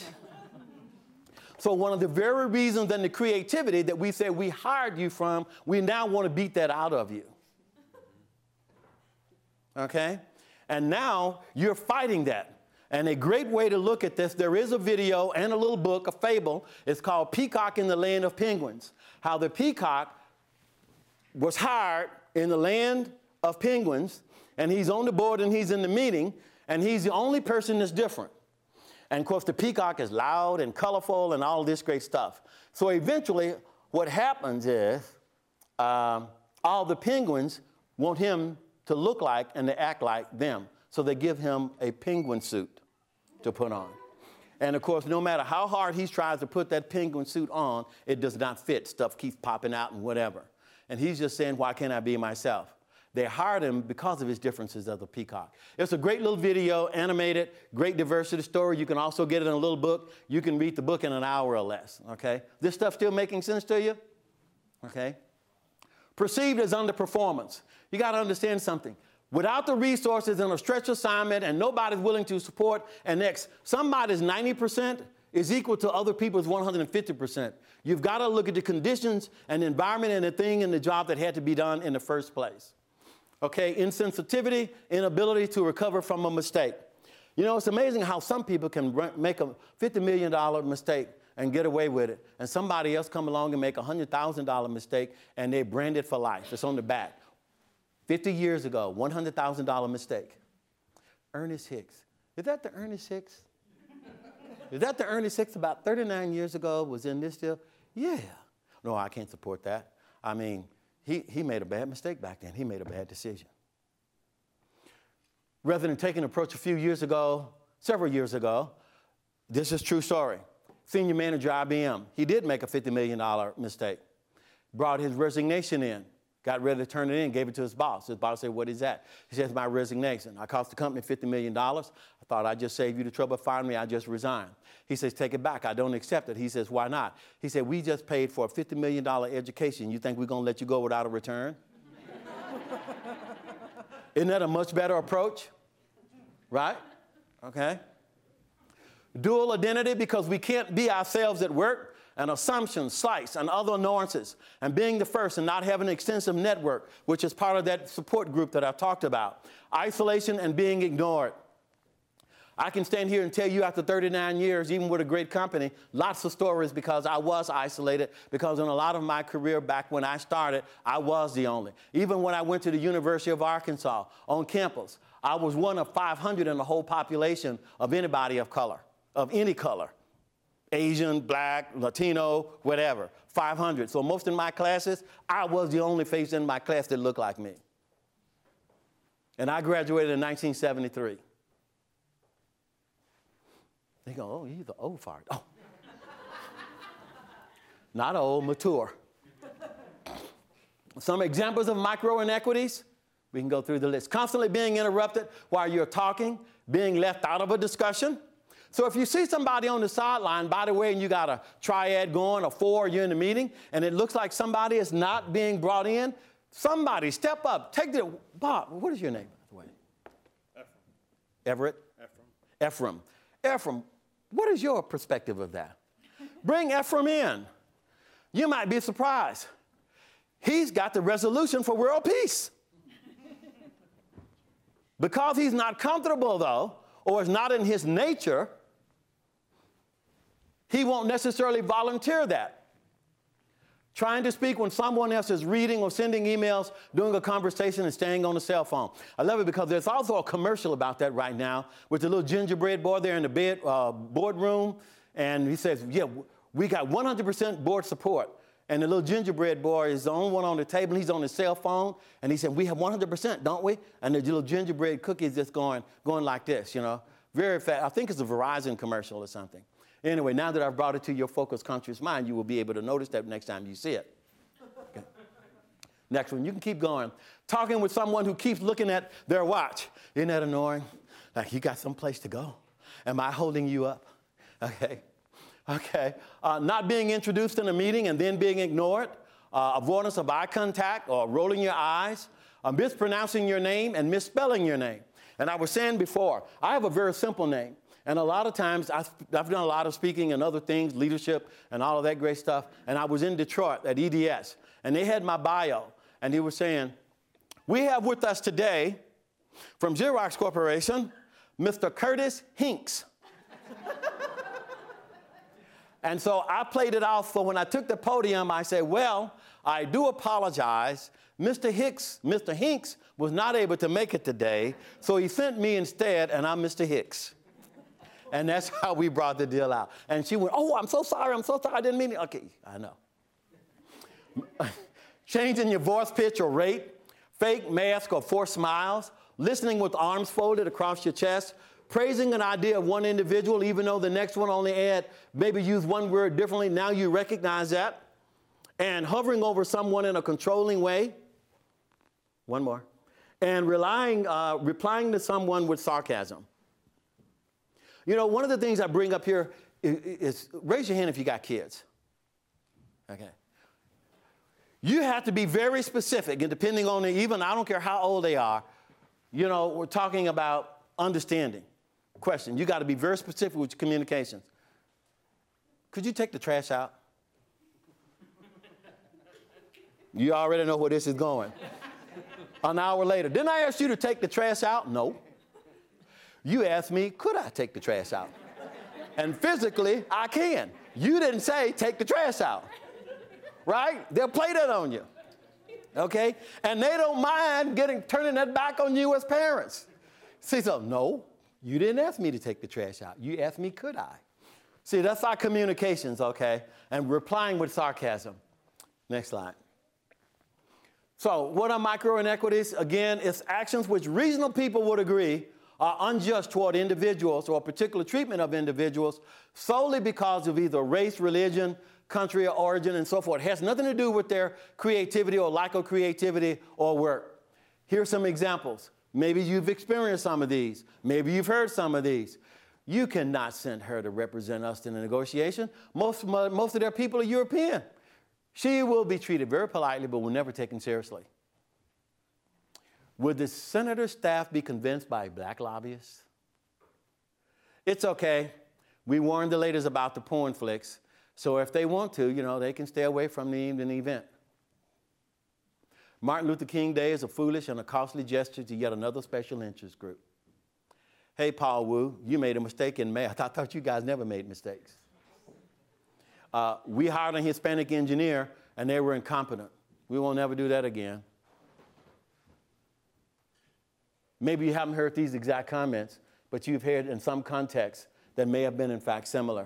Speaker 2: So one of the very reasons and the creativity that we said we hired you from, we now want to beat that out of you. Okay? And now you're fighting that. And a great way to look at this, there is a video and a little book, a fable. It's called Peacock in the Land of Penguins. How the peacock was hired in the land of penguins, and he's on the board and he's in the meeting, and he's the only person that's different. And of course, the peacock is loud and colorful and all this great stuff. So eventually, what happens is all the penguins want him to look like and to act like them. So they give him a penguin suit to put on. And of course, no matter how hard he tries to put that penguin suit on, it does not fit. Stuff keeps popping out and whatever. And he's just saying, why can't I be myself? They hired him because of his differences as a peacock. It's a great little video, animated, great diversity story. You can also get it in a little book. You can read the book in an hour or less, okay? This stuff still making sense to you? Okay? Perceived as underperformance. You got to understand something. Without the resources and a stretch assignment and nobody's willing to support an X, somebody's 90% is equal to other people's 150%. You've got to look at the conditions and the environment and the thing and the job that had to be done in the first place. Okay, insensitivity, inability to recover from a mistake. You know, it's amazing how some people can make a $50 million mistake and get away with it, and somebody else come along and make a $100,000 mistake, and they brand it for life. It's on the back. 50 years ago, $100,000 mistake. Ernest Hicks. Is that the Ernest Hicks? Is that the Ernest Hicks about 39 years ago was in this deal? Yeah. No, I can't support that. I mean, he made a bad mistake back then. He made a bad decision. Rather than taking an approach a few years ago, several years ago, this is a true story. Senior manager IBM, he did make a $50 million mistake. Brought his resignation in. Got ready to turn it in, gave it to his boss. His boss said, what is that? He says, my resignation. I cost the company $50 million. I thought I'd just save you the trouble of firing me. I just resigned. He says, take it back. I don't accept it. He says, why not? He said, we just paid for a $50 million education. You think we're going to let you go without a return? Isn't that a much better approach? right? Okay. Dual identity because we can't be ourselves at work, and assumptions, slights, and other annoyances, and being the first and not having an extensive network, which is part of that support group that I talked about. Isolation and being ignored. I can stand here and tell you after 39 years, even with a great company, lots of stories because I was isolated, because in a lot of my career back when I started, I was the only. Even when I went to the University of Arkansas on campus, I was one of 500 in the whole population of anybody of color, of any color. Asian, black, Latino, whatever, 500. So most in my classes, I was the only face in my class that looked like me. And I graduated in 1973. They go, oh, he's the old fart. Oh. Not old, mature. Some examples of micro inequities. We can go through the list. Constantly being interrupted while you're talking, being left out of a discussion. So if you see somebody on the sideline, by the way, and you got a triad going, a four, you're in the meeting, and it looks like somebody is not being brought in, somebody step up. Take the, Bob, what is your name, by the way?
Speaker 4: Ephraim.
Speaker 2: Everett?
Speaker 4: Ephraim.
Speaker 2: Ephraim, what is your perspective of that? Bring Ephraim in. You might be surprised. He's got the resolution for world peace. Because he's not comfortable, though, or is not in his nature, he won't necessarily volunteer that. Trying to speak when someone else is reading or sending emails, doing a conversation, and staying on the cell phone. I love it because there's also a commercial about that right now with the little gingerbread boy there in the boardroom. And he says, yeah, we got 100% board support. And the little gingerbread boy is the only one on the table. He's on his cell phone. And he said, we have 100%, don't we? And the little gingerbread cookies just going like this, you know. Very fast. I think it's a Verizon commercial or something. Anyway, now that I've brought it to your focused conscious mind, you will be able to notice that next time you see it. Okay. Next one, you can keep going. Talking with someone who keeps looking at their watch. Isn't that annoying? Like, you got someplace to go. Am I holding you up? Okay. Okay. Not being introduced in a meeting and then being ignored. Avoidance of eye contact or rolling your eyes. Mispronouncing your name and misspelling your name. And I was saying before, I have a very simple name. And a lot of times, I've done a lot of speaking and other things, leadership and all of that great stuff. And I was in Detroit at EDS. And they had my bio. And they were saying, we have with us today, from Xerox Corporation, Mr. Curtis Hinks. And so I played it off. So when I took the podium, I said, well, I do apologize. Mr. Hinks was not able to make it today. So he sent me instead, and I'm Mr. Hicks. And that's how we brought the deal out. And she went, oh, I'm so sorry. I didn't mean it. Okay, I know. Changing your voice pitch or rate, fake mask or forced smiles, listening with arms folded across your chest, praising an idea of one individual even though the next one only maybe use one word differently. Now you recognize that. And hovering over someone in a controlling way. One more. And replying to someone with sarcasm. You know, one of the things I bring up here is raise your hand if you got kids. Okay. You have to be very specific, and depending on even, I don't care how old they are, you know, we're talking about understanding. Question, you got to be very specific with your communications. Could you take the trash out? You already know where this is going. An hour later, didn't I ask you to take the trash out? No. You asked me, could I take the trash out? And physically, I can. You didn't say, take the trash out. Right? They'll play that on you. Okay? And they don't mind turning that back on you as parents. See, so, no, you didn't ask me to take the trash out. You asked me, could I? See, that's our communications, okay? And replying with sarcasm. Next slide. So, what are micro inequities? Again, it's actions which reasonable people would agree are unjust toward individuals or particular treatment of individuals solely because of either race, religion, country or origin, and so forth. It has nothing to do with their creativity or lack of creativity or work. Here are some examples. Maybe you've experienced some of these. Maybe you've heard some of these. You cannot send her to represent us in a negotiation. Most of their people are European. She will be treated very politely, but will never be taken seriously. Would the senator's staff be convinced by black lobbyists? It's okay. We warned the ladies about the porn flicks. So if they want to, they can stay away from the evening event. Martin Luther King Day is a foolish and a costly gesture to yet another special interest group. Hey, Paul Wu, you made a mistake in math. I thought you guys never made mistakes. We hired a Hispanic engineer, and they were incompetent. We won't ever do that again. Maybe you haven't heard these exact comments, but you've heard in some context that may have been, in fact, similar.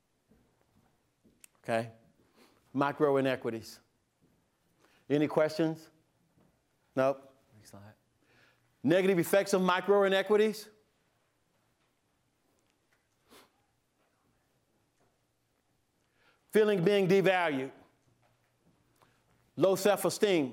Speaker 2: Okay? Micro inequities. Any questions? Nope. Next slide. Negative effects of micro inequities. Feeling being devalued. Low self-esteem.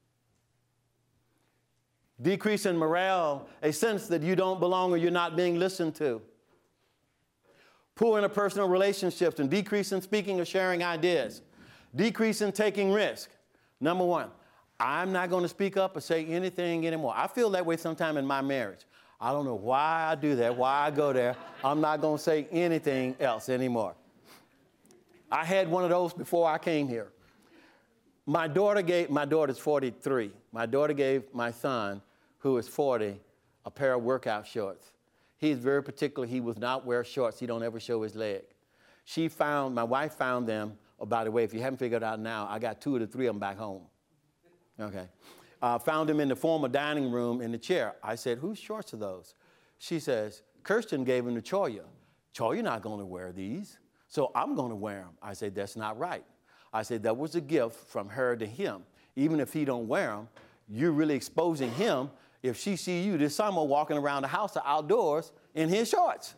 Speaker 2: Decrease in morale, a sense that you don't belong or you're not being listened to. Poor interpersonal relationships and decrease in speaking or sharing ideas. Decrease in taking risk. Number one, I'm not going to speak up or say anything anymore. I feel that way sometime in my marriage. I don't know why I do that, why I go there. I'm not going to say anything else anymore. I had one of those before I came here. My daughter's 43. My daughter gave my son, who is 40, a pair of workout shorts. He's very particular. He would not wear shorts. He don't ever show his leg. My wife found them. Oh, by the way, if you haven't figured it out now, I got 2 or 3 of them back home. Okay. Found them in the former dining room in the chair. I said, whose shorts are those? She says, Kirsten gave them to Choya. Choya's not going to wear these, so I'm going to wear them. I said, that's not right. I said, that was a gift from her to him. Even if he don't wear them, you're really exposing him. If she see you this summer walking around the house or outdoors in his shorts.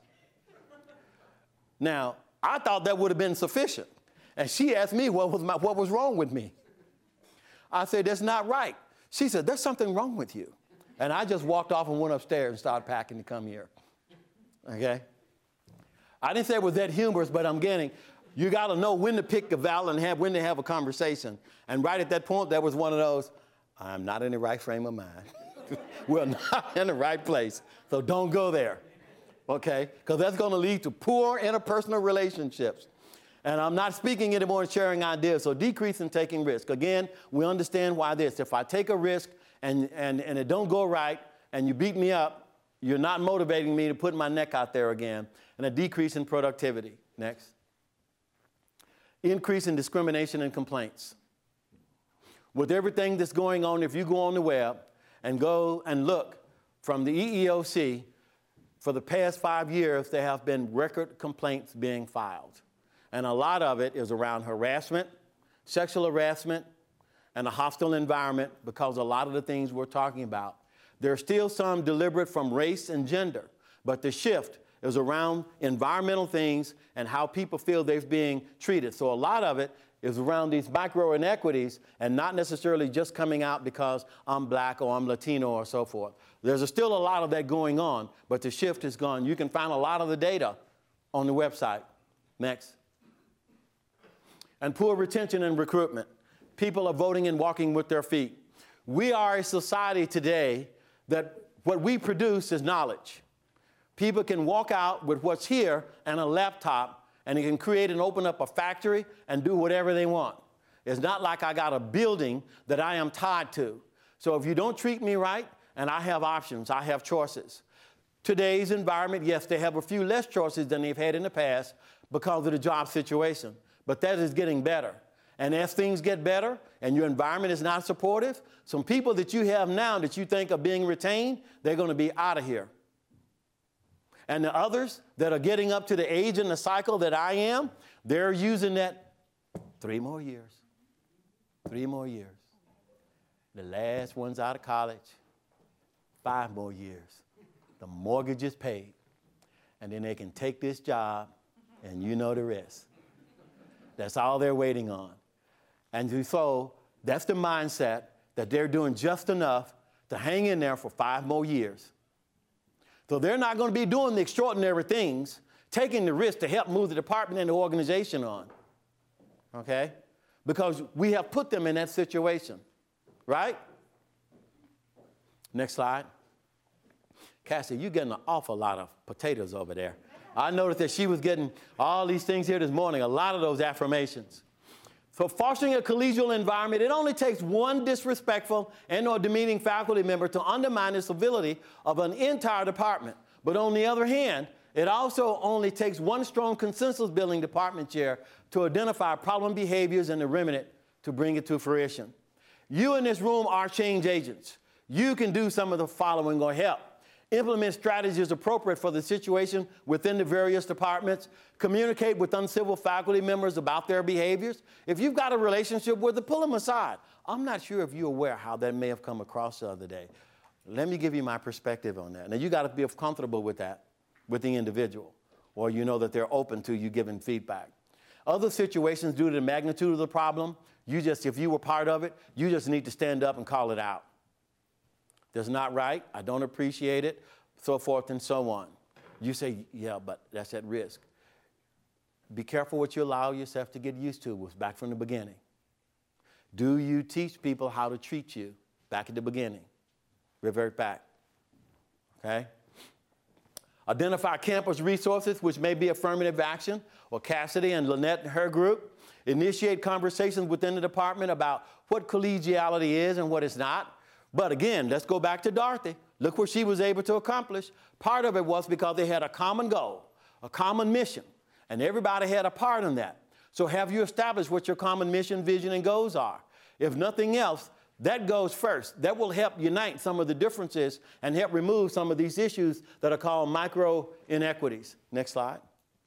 Speaker 2: Now, I thought that would have been sufficient. And she asked me what was wrong with me. I said, that's not right. She said, there's something wrong with you. And I just walked off and went upstairs and started packing to come here. Okay? I didn't say it was that humorous, but I'm getting, you got to know when to pick a valve and when to have a conversation. And right at that point, that was one of those, I'm not in the right frame of mind. We're not in the right place, so don't go there, okay? Because that's going to lead to poor interpersonal relationships. And I'm not speaking anymore and sharing ideas, so decrease in taking risk. Again, we understand why this. If I take a risk and it don't go right and you beat me up, you're not motivating me to put my neck out there again. And a decrease in productivity. Next. Increase in discrimination and complaints. With everything that's going on, if you go on the web and go and look from the EEOC, for the past 5 years, there have been record complaints being filed. And a lot of it is around harassment, sexual harassment, and a hostile environment because a lot of the things we're talking about. There's still some deliberate from race and gender, but the shift is around environmental things and how people feel they're being treated. So a lot of it is around these micro inequities and not necessarily just coming out because I'm black or I'm Latino or so forth. There's still a lot of that going on, but the shift is gone. You can find a lot of the data on the website. Next. And poor retention and recruitment. People are voting and walking with their feet. We are a society today that what we produce is knowledge. People can walk out with what's here and a laptop, and they can create and open up a factory and do whatever they want. It's not like I got a building that I am tied to. So if you don't treat me right, and I have options, I have choices. Today's environment, yes, they have a few less choices than they've had in the past because of the job situation, but that is getting better. And as things get better and your environment is not supportive, some people that you have now that you think are being retained, they're going to be out of here. And the others that are getting up to the age and the cycle that I am, they're using that 3 more years. 3 more years. The last one's out of college, 5 more years. The mortgage is paid. And then they can take this job, and you know the rest. That's all they're waiting on. And so that's the mindset that they're doing just enough to hang in there for 5 more years. So they're not going to be doing the extraordinary things, taking the risk to help move the department and the organization on, okay? Because we have put them in that situation, right? Next slide. Cassie, you're getting an awful lot of potatoes over there. I noticed that she was getting all these things here this morning, a lot of those affirmations. For fostering a collegial environment, it only takes one disrespectful and or demeaning faculty member to undermine the civility of an entire department. But on the other hand, it also only takes one strong consensus-building department chair to identify problem behaviors and to remedy it to bring it to fruition. You in this room are change agents. You can do some of the following or help. Implement strategies appropriate for the situation within the various departments. Communicate with uncivil faculty members about their behaviors. If you've got a relationship with them, pull them aside. I'm not sure if you're aware how that may have come across the other day. Let me give you my perspective on that. Now, you got to be comfortable with that, with the individual, or you know that they're open to you giving feedback. Other situations, due to the magnitude of the problem, if you were part of it, you just need to stand up and call it out. That's not right. I don't appreciate it, so forth and so on. You say, yeah, but that's at risk. Be careful what you allow yourself to get used to. It was back from the beginning. Do you teach people how to treat you? Back at the beginning. Revert back. Okay? Identify campus resources, which may be affirmative action, or Cassidy and Lynette and her group. Initiate conversations within the department about what collegiality is and what it's not. But again, let's go back to Dorothy. Look what she was able to accomplish. Part of it was because they had a common goal, a common mission, and everybody had a part in that. So have you established what your common mission, vision, and goals are? If nothing else, that goes first. That will help unite some of the differences and help remove some of these issues that are called micro inequities. Next slide.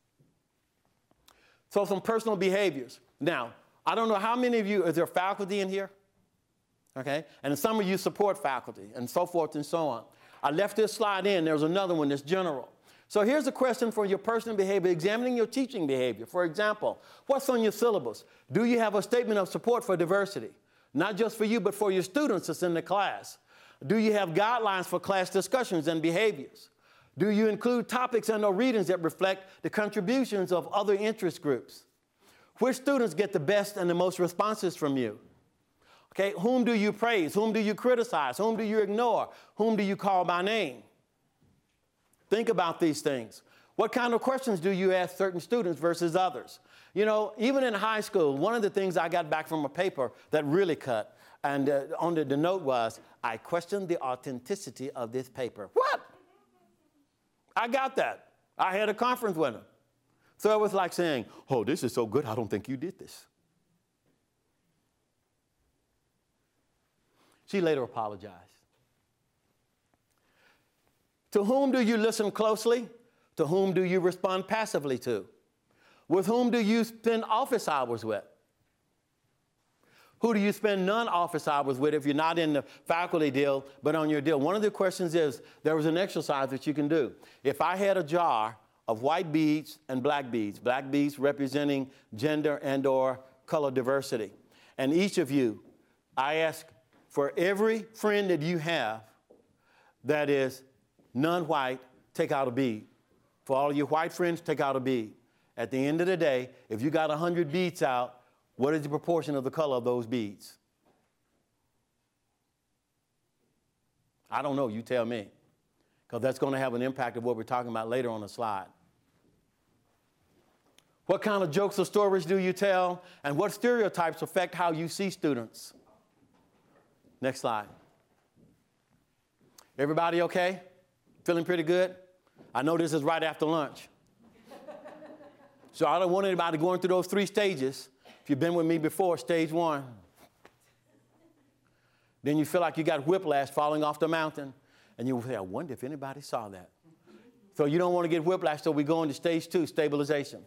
Speaker 2: So some personal behaviors. Now, I don't know how many of you, is there faculty in here? Okay, and some of you support faculty and so forth and so on. I left this slide in. There's another one that's general. So here's a question for your personal behavior, examining your teaching behavior. For example, what's on your syllabus? Do you have a statement of support for diversity? Not just for you, but for your students that's in the class. Do you have guidelines for class discussions and behaviors? Do you include topics and or readings that reflect the contributions of other interest groups? Which students get the best and the most responses from you? Okay, whom do you praise? Whom do you criticize? Whom do you ignore? Whom do you call by name? Think about these things. What kind of questions do you ask certain students versus others? You know, even in high school, one of the things I got back from a paper that really cut, and on the note was, I questioned the authenticity of this paper. What? I got that. I had a conference with him. So it was like saying, oh, this is so good, I don't think you did this. She later apologized. To whom do you listen closely? To whom do you respond passively to? With whom do you spend office hours with? Who do you spend non-office hours with if you're not in the faculty deal, but on your deal? One of the questions is, there was an exercise that you can do. If I had a jar of white beads and black beads representing gender and or color diversity, and each of you, I ask for every friend that you have that is non-white, take out a bead. For all of your white friends, take out a bead. At the end of the day, if you got 100 beads out, what is the proportion of the color of those beads? I don't know, you tell me. Because that's going to have an impact of what we're talking about later on the slide. What kind of jokes or stories do you tell? And what stereotypes affect how you see students? Next slide. Everybody okay? Feeling pretty good? I know this is right after lunch. So I don't want anybody going through those 3 stages. If you've been with me before, stage 1. Then you feel like you got whiplash falling off the mountain. And you say, I wonder if anybody saw that. So you don't want to get whiplash, so we go into stage 2, stabilization.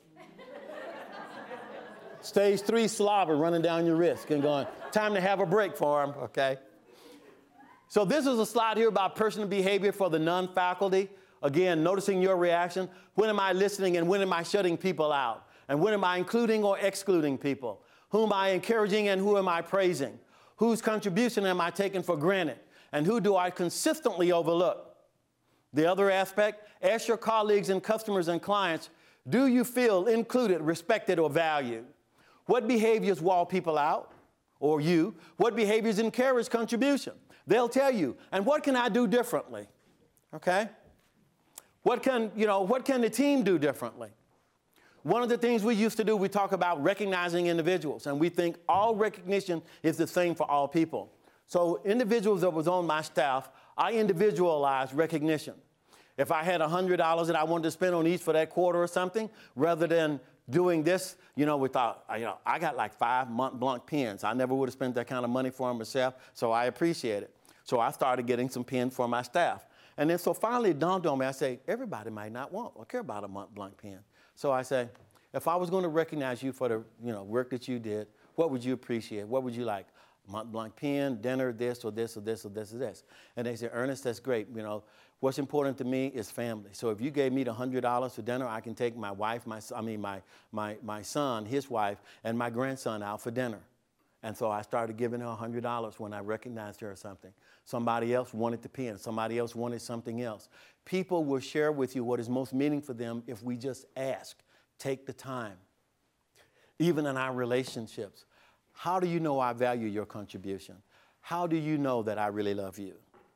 Speaker 2: Stage 3, slobber running down your wrist and going, time to have a break for them, okay? So this is a slide here about personal behavior for the non-faculty. Again, noticing your reaction. When am I listening and when am I shutting people out? And when am I including or excluding people? Who am I encouraging and who am I praising? Whose contribution am I taking for granted? And who do I consistently overlook? The other aspect, ask your colleagues and customers and clients, do you feel included, respected, or valued? What behaviors wall people out, or you? What behaviors encourage contribution? They'll tell you. And what can I do differently? Okay? What can the team do differently? One of the things we used to do, we talk about recognizing individuals, and we think all recognition is the same for all people. So individuals that was on my staff, I individualized recognition. If I had $100 that I wanted to spend on each for that quarter or something, rather than doing this, I got like 5 Mont-Blanc pens. I never would have spent that kind of money for them myself, so I appreciate it. So I started getting some pens for my staff. And then so finally it dawned on me, I say, everybody might not want or care about a Mont-Blanc pen. So I say, if I was going to recognize you for the work that you did, what would you appreciate? What would you like? Mont-Blanc pen, dinner, this or this or this or this or this. And they said, Ernest, that's great. What's important to me is family. So if you gave me the $100 for dinner, I can take my wife, my son, his wife, and my grandson out for dinner. And so I started giving her $100 when I recognized her or something. Somebody else wanted the pen. Somebody else wanted something else. People will share with you what is most meaningful for them if we just ask, take the time. Even in our relationships, how do you know I value your contribution? How do you know that I really love you?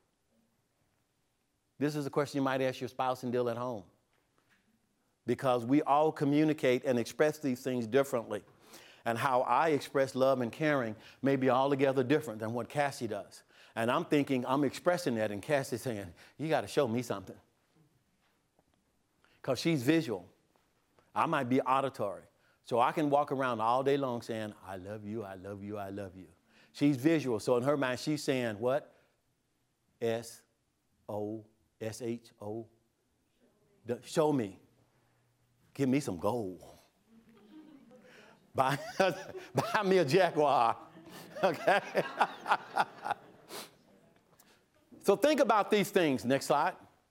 Speaker 2: This is a question you might ask your spouse and deal at home. Because we all communicate and express these things differently. And how I express love and caring may be altogether different than what Cassie does. And I'm thinking, I'm expressing that, and Cassie's saying, you got to show me something. Because she's visual. I might be auditory. So I can walk around all day long saying, I love you, I love you, I love you. She's visual. So in her mind, she's saying what? S-O-S-H-O. Show me. Give me some gold. Buy me a Jaguar. Okay? So think about these things. Next slide.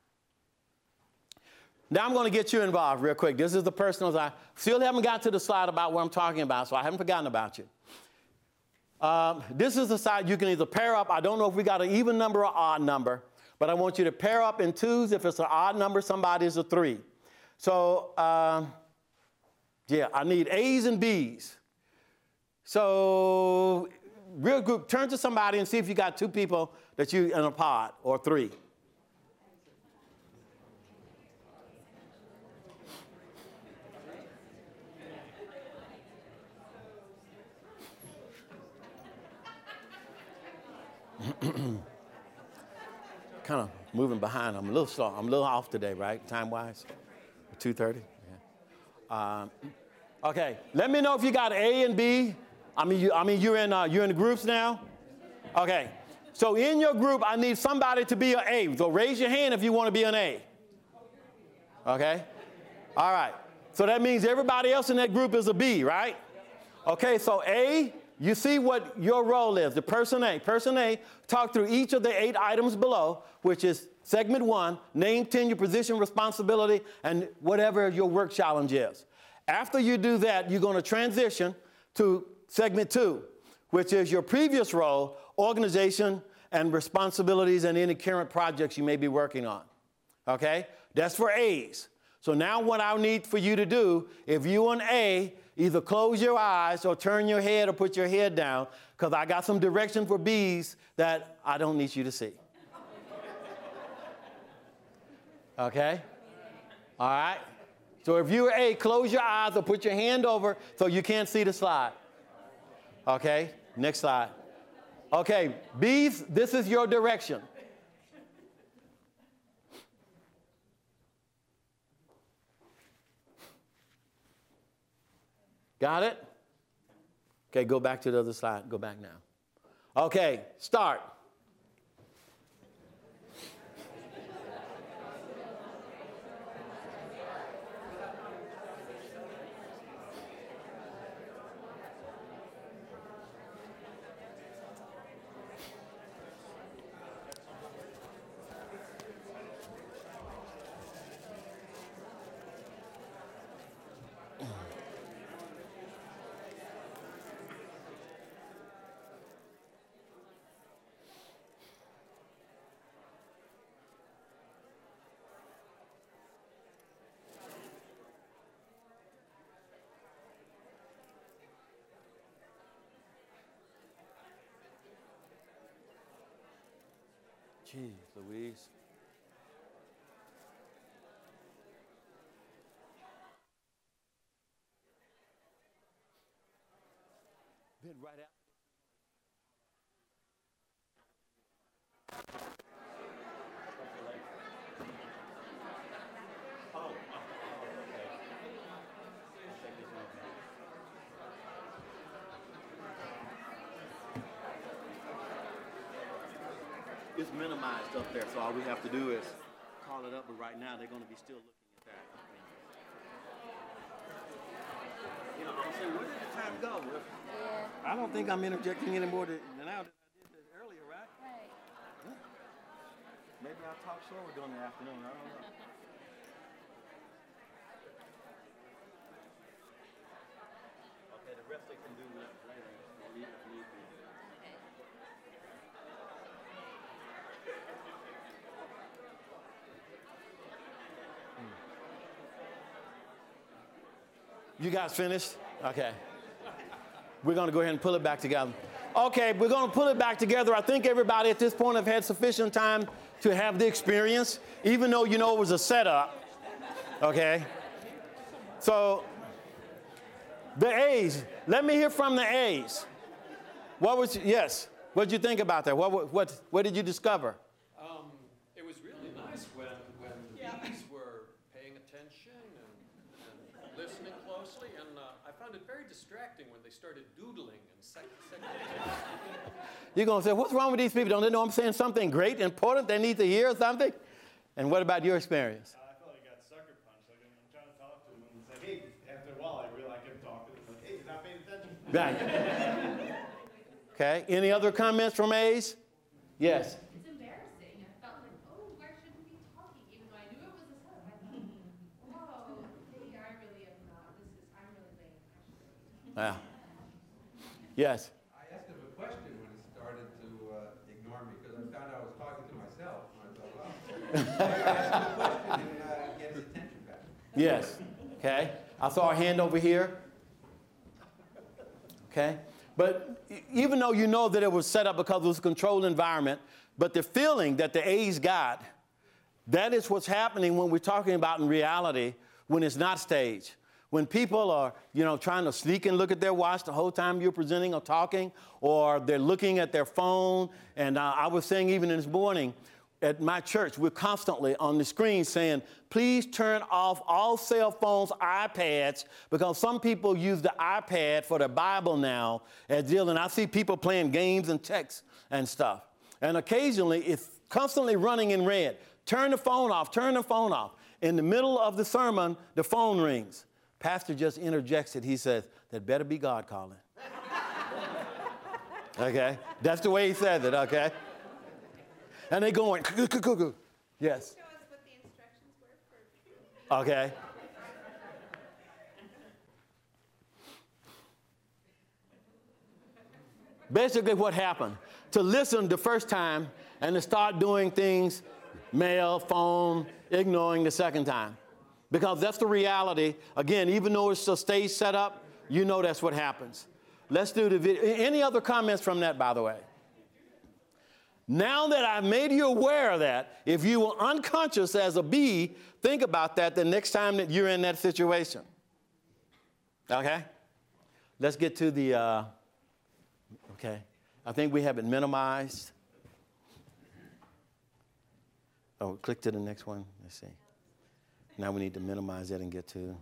Speaker 2: Now I'm going to get you involved real quick. This is the personal. I still haven't got to the slide about what I'm talking about, so I haven't forgotten about you. This is the side you can either pair up. I don't know if we got an even number or odd number, but I want you to pair up in twos. If it's an odd number, somebody is a 3. So, I need A's and B's. So, real group, turn to somebody and see if you got 2 people that you in a pod, or 3. Kind of moving behind. I'm a little slow. I'm a little off today, right? Time-wise? 2:30? Yeah. Okay. Let me know if you got A and B. You're in the groups now? Okay. So in your group, I need somebody to be an A. So raise your hand if you want to be an A. Okay? All right. So that means everybody else in that group is a B, right? Okay, so A, you see what your role is, the person A. Person A, talk through each of the 8 items below, which is segment 1, name, tenure, position, responsibility, and whatever your work challenge is. After you do that, you're going to transition to segment 2, which is your previous role, organization and responsibilities and any current projects you may be working on. Okay? That's for A's. So now what I need for you to do, if you're an A, either close your eyes or turn your head or put your head down, because I got some direction for B's that I don't need you to see. Okay? All right? So if you're A, close your eyes or put your hand over so you can't see the slide. Okay? Next slide. Okay, B's, this is your direction. Got it? Okay, go back to the other slide. Go back now. Okay, start. Jeez, Louise. it's minimized up there, so all we have to do is call it up, but right now they're going to be still looking at that. You know, I'm saying, where did the time go?
Speaker 5: Yeah,
Speaker 2: I don't think I'm interjecting any more now than I did earlier, right?
Speaker 5: right.
Speaker 2: Maybe I'll talk slower during the afternoon. I don't know. Okay, the rest they can do later if need be.
Speaker 5: Okay.
Speaker 2: You guys finished? Okay. We're going to go ahead and pull it back together. Okay, we're going to pull it back together. I think everybody at this point have had sufficient time to have the experience, even though you know it was a setup. Okay? So, the A's. Let me hear from the A's. Yes. What did you think about that? What did you discover?
Speaker 6: It was really nice when the bees were paying attention and listening closely, and I found it very distracting when they started doodling and second.
Speaker 2: You're going to say, what's wrong with these people? Don't they know I'm saying something great, important, they need to hear something? And what about your experience?
Speaker 4: I felt like I got sucker punched. Like I'm trying to talk to him, and it's like, hey, after a while, I realized I kept talking. It's like, hey, you're not paying attention.
Speaker 2: Right. Okay. Any other comments from A's? Yes.
Speaker 7: It's embarrassing. I felt like, oh, I shouldn't be talking, even though I knew it was a setup. I thought, whoa, hey, I really am not. I'm really lame, actually.
Speaker 2: Wow. Yes.
Speaker 8: I asked him a question when he started to ignore me because I found I was talking to myself. And I thought, well, ask him a question and get his attention back.
Speaker 2: Yes. Okay. I saw a hand over here. Okay. But even though you know that it was set up because it was a controlled environment, but the feeling that the A's got, that is what's happening when we're talking about in reality when it's not staged. When people are, trying to sneak and look at their watch the whole time you're presenting or talking, or they're looking at their phone. And I was saying even this morning at my church, we're constantly on the screen saying, please turn off all cell phones, iPads, because some people use the iPad for their Bible now as deal. And I see people playing games and texts and stuff. And occasionally it's constantly running in red. Turn the phone off, turn the phone off. In the middle of the sermon, the phone rings. Pastor just interjects it. He says, that better be God calling. Okay? That's the way he says it, okay? And they going, yes.
Speaker 3: Show us what the instructions were for.
Speaker 2: Okay. Basically what happened, to listen the first time and to start doing things, mail, phone, ignoring the second time. Because that's the reality. Again, even though it's a stage setup, you know that's what happens. Let's do the video. Any other comments from that, by the way? Now that I've made you aware of that, if you were unconscious as a bee, think about that the next time that you're in that situation. Okay? Let's get to the, okay. I think we have it minimized. Oh, click to the next one. Let's see. Now we need to minimize that and get to.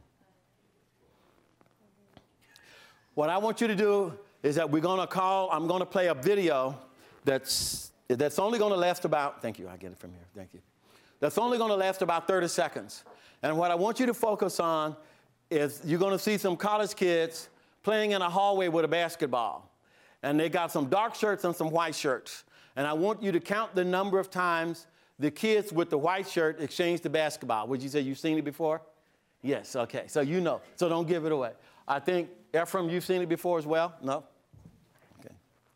Speaker 2: What I want you to do is that I'm going to play a video that's only going to last about, thank you, I get it from here, thank you. That's only going to last about 30 seconds. And what I want you to focus on is you're going to see some college kids playing in a hallway with a basketball. And they got some dark shirts and some white shirts. And I want you to count the number of times the kids with the white shirt exchange the basketball. Would you say you've seen it before? Yes, okay. So you know. So don't give it away. I think, Ephraim, you've seen it before as well? No? Okay.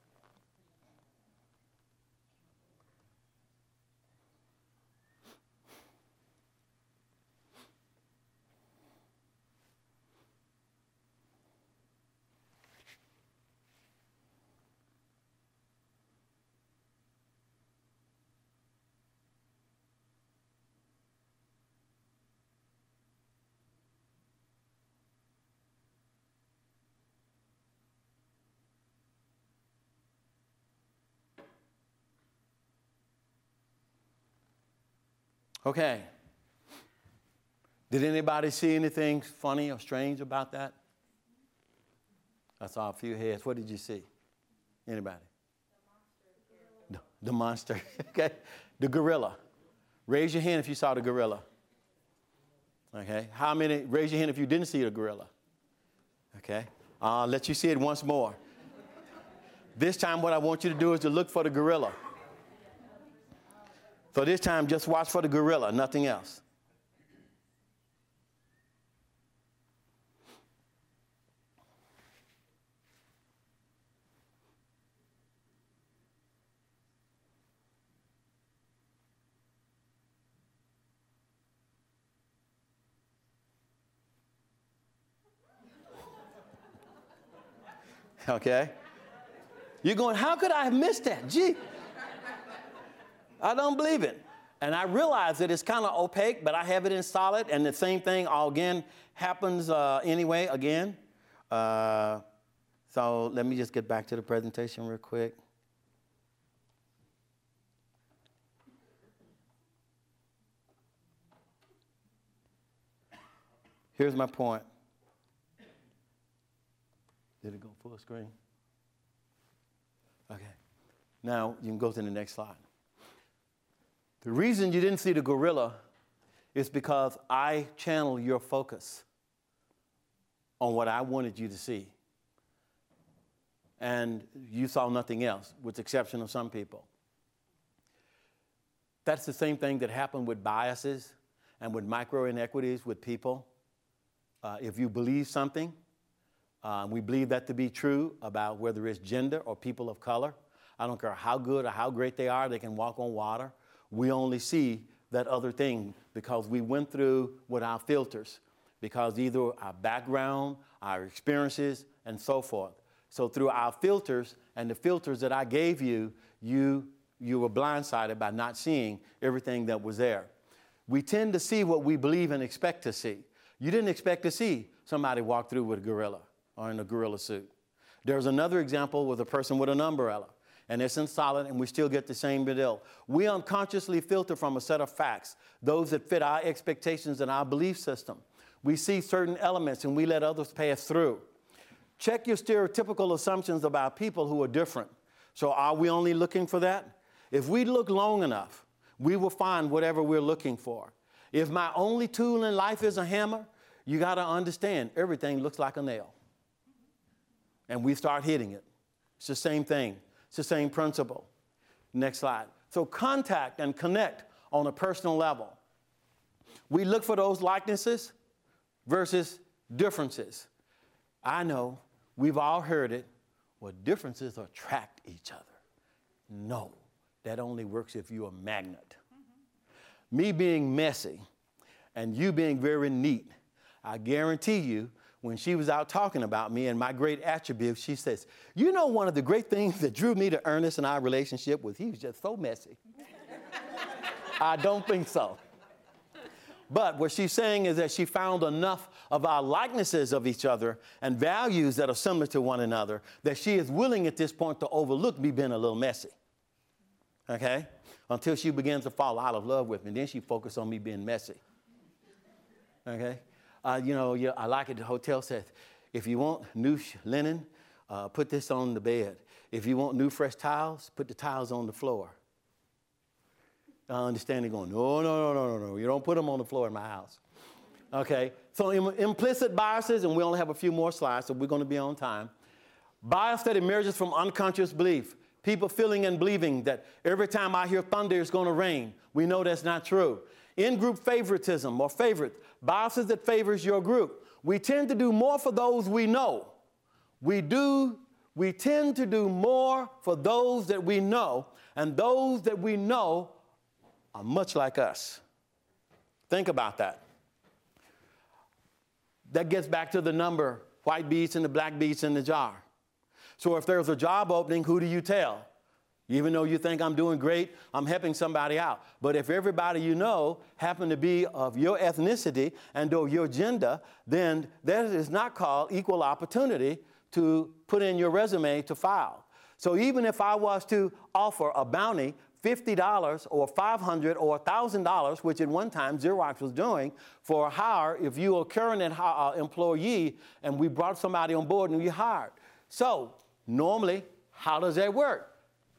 Speaker 2: Okay. Did anybody see anything funny or strange about that? I saw a few heads. What did you see? Anybody? The monster. Okay. The gorilla. Raise your hand if you saw the gorilla. Okay. How many? Raise your hand if you didn't see the gorilla. Okay. I'll let you see it once more. This time what I want you to do is to look for the gorilla. So this time just watch for the gorilla, nothing else. Okay? You're going, how could I have missed that? Gee, I don't believe it. And I realize that it's kind of opaque, but I have it in solid, and the same thing again happens anyway again. So let me just get back to the presentation real quick. Here's my point. Did it go full screen? Okay. Now you can go to the next slide. The reason you didn't see the gorilla is because I channeled your focus on what I wanted you to see. And you saw nothing else, with the exception of some people. That's the same thing that happened with biases and with micro inequities with people. If you believe something, we believe that to be true about whether it's gender or people of color. I don't care how good or how great they are, they can walk on water. We only see that other thing because we went through with our filters, because either our background, our experiences, and so forth. So through our filters and the filters that I gave you, you were blindsided by not seeing everything that was there. We tend to see what we believe and expect to see. You didn't expect to see somebody walk through with a gorilla or in a gorilla suit. There's another example with a person with an umbrella, and it's in solid, and we still get the same deal. We unconsciously filter from a set of facts, those that fit our expectations and our belief system. We see certain elements, and we let others pass through. Check your stereotypical assumptions about people who are different. So are we only looking for that? If we look long enough, we will find whatever we're looking for. If my only tool in life is a hammer, you got to understand everything looks like a nail. And we start hitting it. It's the same thing. It's the same principle. Next slide. So contact and connect on a personal level. We look for those likenesses versus differences. I know, we've all heard it. Well, differences attract each other. No, that only works if you're a magnet. Me being messy and you being very neat, I guarantee you, when she was out talking about me and my great attributes, she says, you know, one of the great things that drew me to Ernest in our relationship was he was just so messy. I don't think so. But what she's saying is that she found enough of our likenesses of each other and values that are similar to one another that she is willing at this point to overlook me being a little messy. Okay? Until she begins to fall out of love with me. Then she focused on me being messy. Okay? I like it. The hotel says, if you want new linen, put this on the bed. If you want new fresh towels, put the towels on the floor. I understand they're going, no. You don't put them on the floor in my house. Okay? So implicit biases, and we only have a few more slides, so we're going to be on time. Bias that emerges from unconscious belief. People feeling and believing that every time I hear thunder, it's going to rain. We know that's not true. In-group favoritism or favorite, biases that favors your group. We tend to do more for those we know. We tend to do more for those that we know, and those that we know are much like us. Think about that. That gets back to the number, white beets and the black beets in the jar. So if there's a job opening, who do you tell? Even though you think I'm doing great, I'm helping somebody out. But if everybody you know happen to be of your ethnicity and or your gender, then that is not called equal opportunity to put in your resume to file. So even if I was to offer a bounty, $50 or $500 or $1,000, which at one time Xerox was doing, for a hire if you are a current employee and we brought somebody on board and you hired. So normally, how does that work?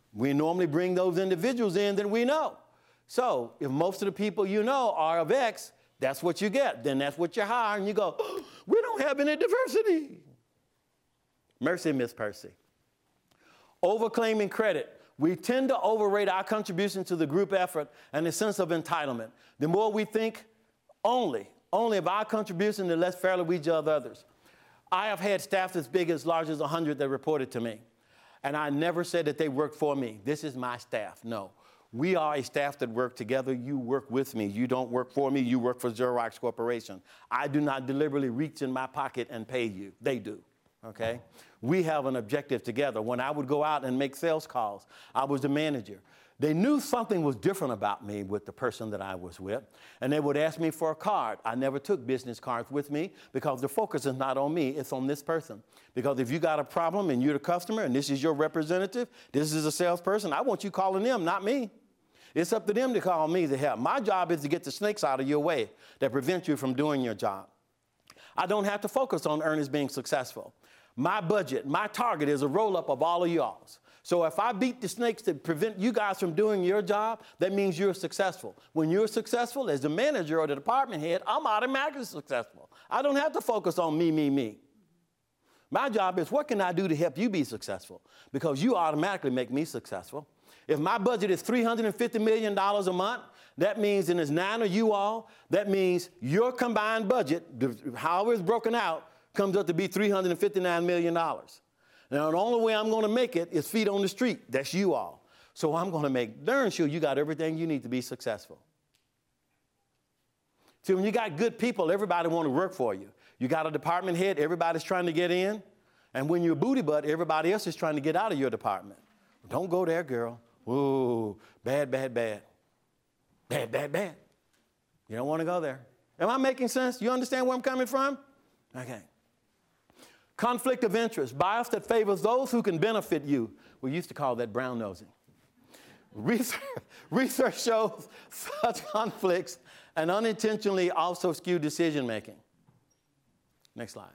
Speaker 2: We normally bring those individuals in that we know. So if most of the people you know are of X, that's what you get. Then that's what you hire, and you go, oh, we don't have any diversity. Mercy, Miss Percy. Overclaiming credit. We tend to overrate our contribution to the group effort and the sense of entitlement. The more we think only of our contribution, the less fairly we judge others. I have had staff as big as large as 100 that reported to me. And I never said that they worked for me. This is my staff. No. We are a staff that work together. You work with me. You don't work for me. You work for Xerox Corporation. I do not deliberately reach in my pocket and pay you. They do. Okay? We have an objective together. When I would go out and make sales calls, I was the manager. They knew something was different about me with the person that I was with, and they would ask me for a card. I never took business cards with me because the focus is not on me, it's on this person. Because if you got a problem and you're the customer and this is your representative, this is a salesperson, I want you calling them, not me. It's up to them to call me to help. My job is to get the snakes out of your way that prevent you from doing your job. I don't have to focus on Ernest being successful. My budget, my target is a roll-up of all of y'all's. So if I beat the snakes that prevent you guys from doing your job, that means you're successful. When you're successful as the manager or the department head, I'm automatically successful. I don't have to focus on me. My job is what can I do to help you be successful? Because you automatically make me successful. If my budget is $350 million a month, that means, and there's 9 of you all, that means your combined budget, however it's broken out, comes up to be $359 million. Now, the only way I'm going to make it is feet on the street. That's you all. So I'm going to make darn sure you got everything you need to be successful. See, when you got good people, everybody want to work for you. You got a department head, everybody's trying to get in. And when you're a booty butt, everybody else is trying to get out of your department. Don't go there, girl. Ooh, bad. Bad. You don't want to go there. Am I making sense? You understand where I'm coming from? Okay. Conflict of interest, bias that favors those who can benefit you. We used to call that brown nosing. Research shows such conflicts and unintentionally also skew decision making. Next slide.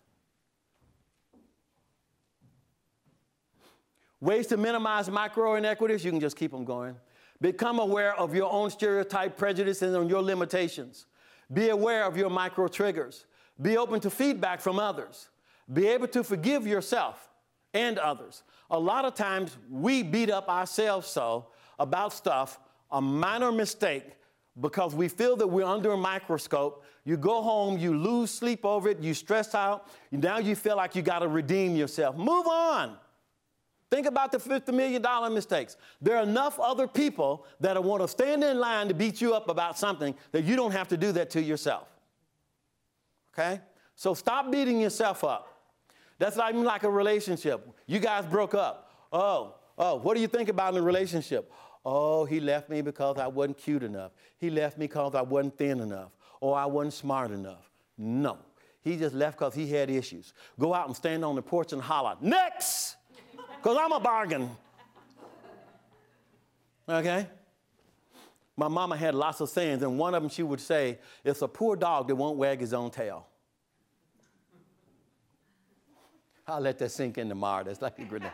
Speaker 2: Ways to minimize micro inequities, you can just keep them going. Become aware of your own stereotype, prejudices, and your limitations. Be aware of your micro triggers. Be open to feedback from others. Be able to forgive yourself and others. A lot of times we beat up ourselves about stuff, a minor mistake, because we feel that we're under a microscope. You go home, you lose sleep over it, you stress out, now you feel like you got to redeem yourself. Move on. Think about the $50 million mistakes. There are enough other people that want to stand in line to beat you up about something that you don't have to do that to yourself. Okay? So stop beating yourself up. That's not even like a relationship. You guys broke up. Oh, what do you think about in a relationship? Oh, he left me because I wasn't cute enough. He left me because I wasn't thin enough. Or I wasn't smart enough. No. He just left because he had issues. Go out and stand on the porch and holler, next! Because I'm a bargain. Okay? My mama had lots of sayings, and one of them she would say, it's a poor dog that won't wag his own tail. I'll let that sink in tomorrow. That's like a grenade.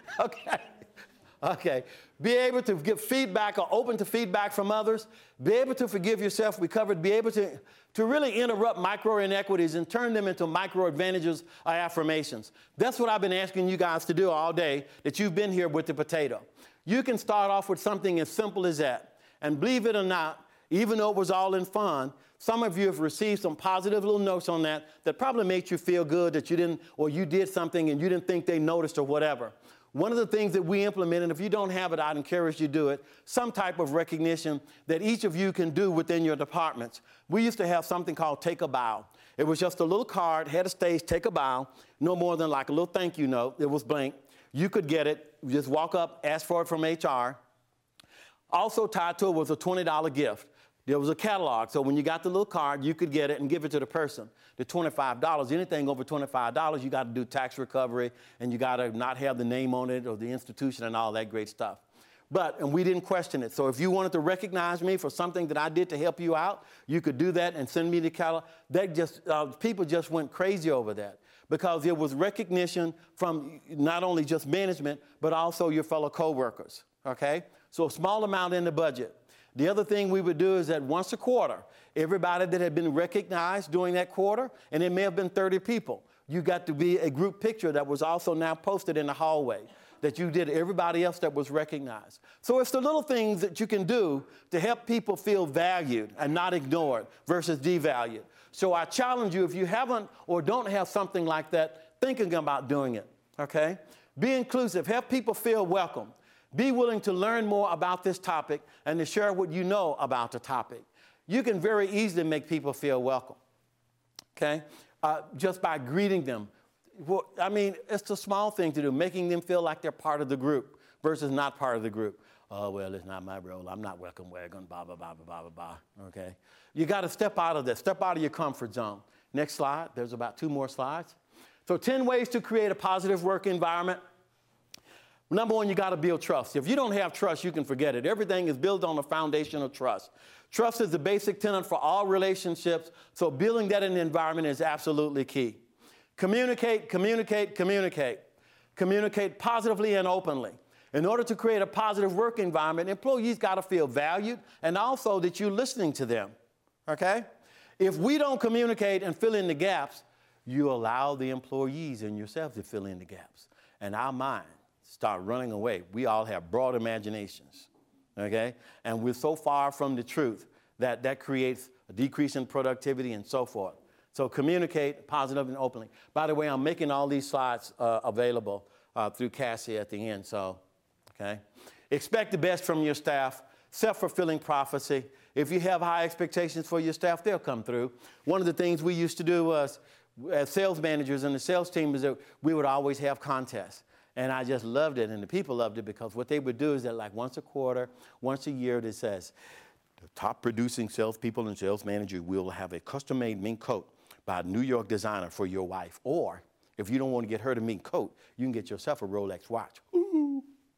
Speaker 2: Okay. Be able to give feedback or open to feedback from others. Be able to forgive yourself, recover. Be able to really interrupt micro inequities and turn them into micro advantages or affirmations. That's what I've been asking you guys to do all day that you've been here with the potato. You can start off with something as simple as that. And believe it or not, even though it was all in fun, some of you have received some positive little notes on that probably made you feel good that you didn't, or you did something and you didn't think they noticed or whatever. One of the things that we implement, and if you don't have it, I'd encourage you to do it, some type of recognition that each of you can do within your departments. We used to have something called Take a Bow. It was just a little card, had a stage, take a bow, no more than like a little thank you note. It was blank. You could get it, just walk up, ask for it from HR. Also tied to it was a $20 gift. There was a catalog, so when you got the little card, you could get it and give it to the person. The $25, anything over $25, you got to do tax recovery, and you got to not have the name on it or the institution and all that great stuff. And we didn't question it. So if you wanted to recognize me for something that I did to help you out, you could do that and send me the catalog. People just went crazy over that because there was recognition from not only just management, but also your fellow coworkers. okay? So a small amount in the budget. The other thing we would do is that once a quarter, everybody that had been recognized during that quarter, and it may have been 30 people, you got to be a group picture that was also now posted in the hallway that you did everybody else that was recognized. So it's the little things that you can do to help people feel valued and not ignored versus devalued. So I challenge you, if you haven't or don't have something like that, thinking about doing it, okay? Be inclusive. Help people feel welcome. Be willing to learn more about this topic and to share what you know about the topic. You can very easily make people feel welcome, okay? Just by greeting them. Well, I mean, it's a small thing to do, making them feel like they're part of the group versus not part of the group. Oh, well, it's not my role. I'm not welcome wagon, blah, blah, blah, blah, blah, blah, okay? You got to step out of this. Step out of your comfort zone. Next slide. There's about 2 more slides. So 10 ways to create a positive work environment. Number 1, you got to build trust. If you don't have trust, you can forget it. Everything is built on a foundation of trust. Trust is the basic tenet for all relationships, so building that in the environment is absolutely key. Communicate, communicate, communicate. Communicate positively and openly. In order to create a positive work environment, employees got to feel valued and also that you're listening to them, okay? If we don't communicate and fill in the gaps, you allow the employees and yourself to fill in the gaps. And our minds start running away. We all have broad imaginations, okay? And we're so far from the truth that creates a decrease in productivity and so forth. So communicate positively and openly. By the way, I'm making all these slides available through Cassie at the end, so, okay? Expect the best from your staff. Self-fulfilling prophecy. If you have high expectations for your staff, they'll come through. One of the things we used to do was, as sales managers and the sales team, is that we would always have contests. And I just loved it, and the people loved it, because what they would do is that like once a quarter, once a year, it says, the top producing salespeople and sales manager will have a custom-made mink coat by a New York designer for your wife. Or if you don't want to get her a mink coat, you can get yourself a Rolex watch. Ooh.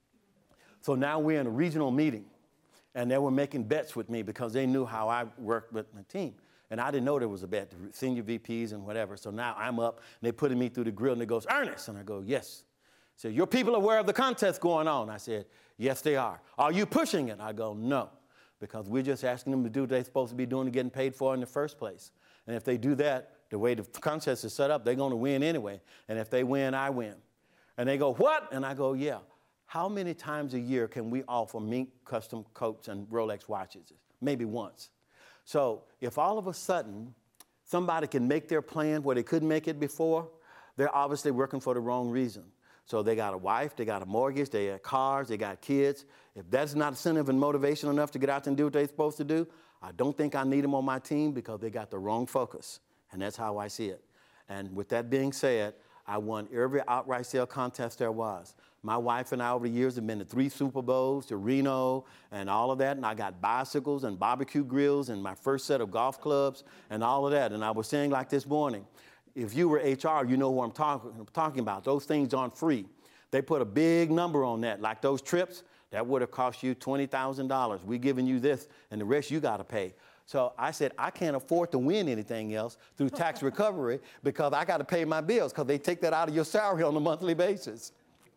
Speaker 2: So now we're in a regional meeting, and they were making bets with me because they knew how I worked with my team. And I didn't know there was a bet, the senior VPs and whatever. So now I'm up, and they're putting me through the grill, and they goes, Ernest. And I go, yes. So your people are aware of the contest going on? I said, yes, they are. Are you pushing it? I go, no, because we're just asking them to do what they're supposed to be doing and getting paid for in the first place. And if they do that, the way the contest is set up, they're going to win anyway. And if they win, I win. And they go, what? And I go, yeah. How many times a year can we offer mink custom coats and Rolex watches? Maybe once. So if all of a sudden somebody can make their plan where they couldn't make it before, they're obviously working for the wrong reason. So they got a wife, they got a mortgage, they got cars, they got kids. If that's not incentive and motivation enough to get out there and do what they're supposed to do, I don't think I need them on my team, because they got the wrong focus. And that's how I see it. And with that being said, I won every outright sale contest there was. My wife and I over the years have been to 3 Super Bowls, to Reno, and all of that. And I got bicycles and barbecue grills and my first set of golf clubs and all of that. And I was saying like this morning, if you were HR, you know what I'm talking about. Those things aren't free. They put a big number on that. Like those trips, that would have cost you $20,000. We're giving you this, and the rest you got to pay. So I said, I can't afford to win anything else through tax recovery, because I got to pay my bills, because they take that out of your salary on a monthly basis.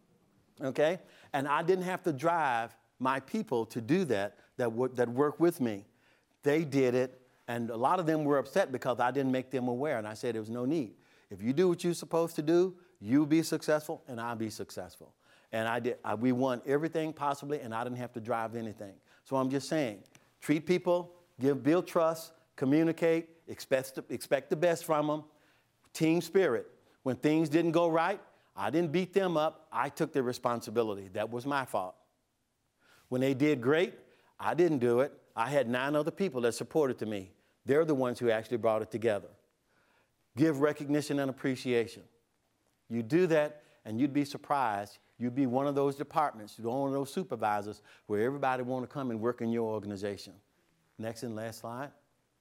Speaker 2: Okay? And I didn't have to drive my people to do that work with me. They did it. And a lot of them were upset because I didn't make them aware. And I said there was no need. If you do what you're supposed to do, you'll be successful and I'll be successful. And I did. We won everything possibly, and I didn't have to drive anything. So I'm just saying, treat people, build trust, communicate, expect the best from them, team spirit. When things didn't go right, I didn't beat them up. I took the responsibility. That was my fault. When they did great, I didn't do it. I had 9 other people that supported me. They're the ones who actually brought it together. Give recognition and appreciation. You do that, and you'd be surprised. You'd be one of those departments, one of those supervisors where everybody want to come and work in your organization. Next and last slide.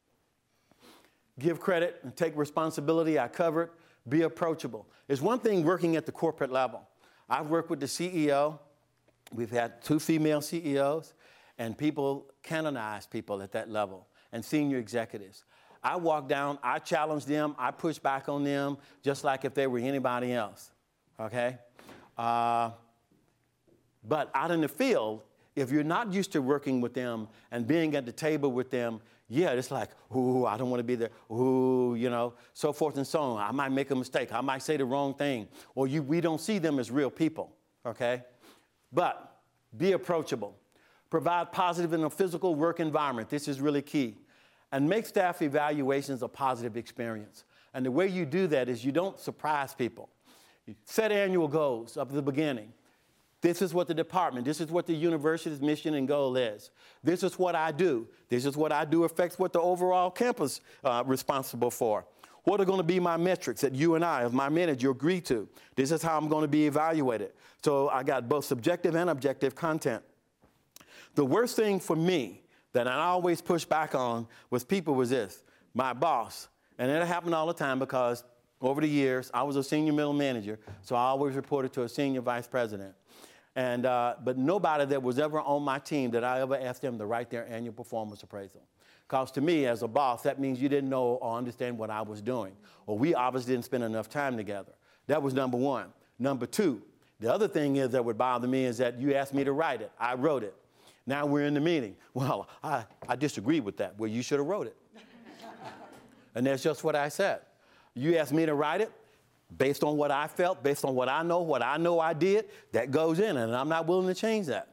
Speaker 2: Give credit and take responsibility. I covered. Be approachable. It's one thing working at the corporate level. I've worked with the CEO. We've had 2 female CEOs, and people canonize people at that level, and senior executives. I walk down, I challenge them, I push back on them, just like if they were anybody else, okay? But out in the field, if you're not used to working with them and being at the table with them, yeah, it's like, ooh, I don't want to be there. Ooh, so forth and so on. I might make a mistake. I might say the wrong thing. Or we don't see them as real people, okay? But be approachable. Provide positive in a physical work environment. This is really key. And make staff evaluations a positive experience. And the way you do that is you don't surprise people. You set annual goals up at the beginning. This is what the department, this is what the university's mission and goal is. This is what I do. This is what I do affects what the overall campus responsible for. What are going to be my metrics that you and I, as my manager, agree to? This is how I'm going to be evaluated. So I got both subjective and objective content. The worst thing for me that I always push back on with people was this, my boss. And it happened all the time because over the years, I was a senior middle manager, so I always reported to a senior vice president. And, but nobody that was ever on my team that I ever asked them to write their annual performance appraisal. Because to me, as a boss, that means you didn't know or understand what I was doing. Or we obviously didn't spend enough time together. That was number one. Number two, the other thing is that would bother me is that you asked me to write it. I wrote it. Now we're in the meeting. Well, I disagree with that. Well, you should have wrote it. And that's just what I said. You asked me to write it. Based on what I felt, based on what I know I did, that goes in, and I'm not willing to change that.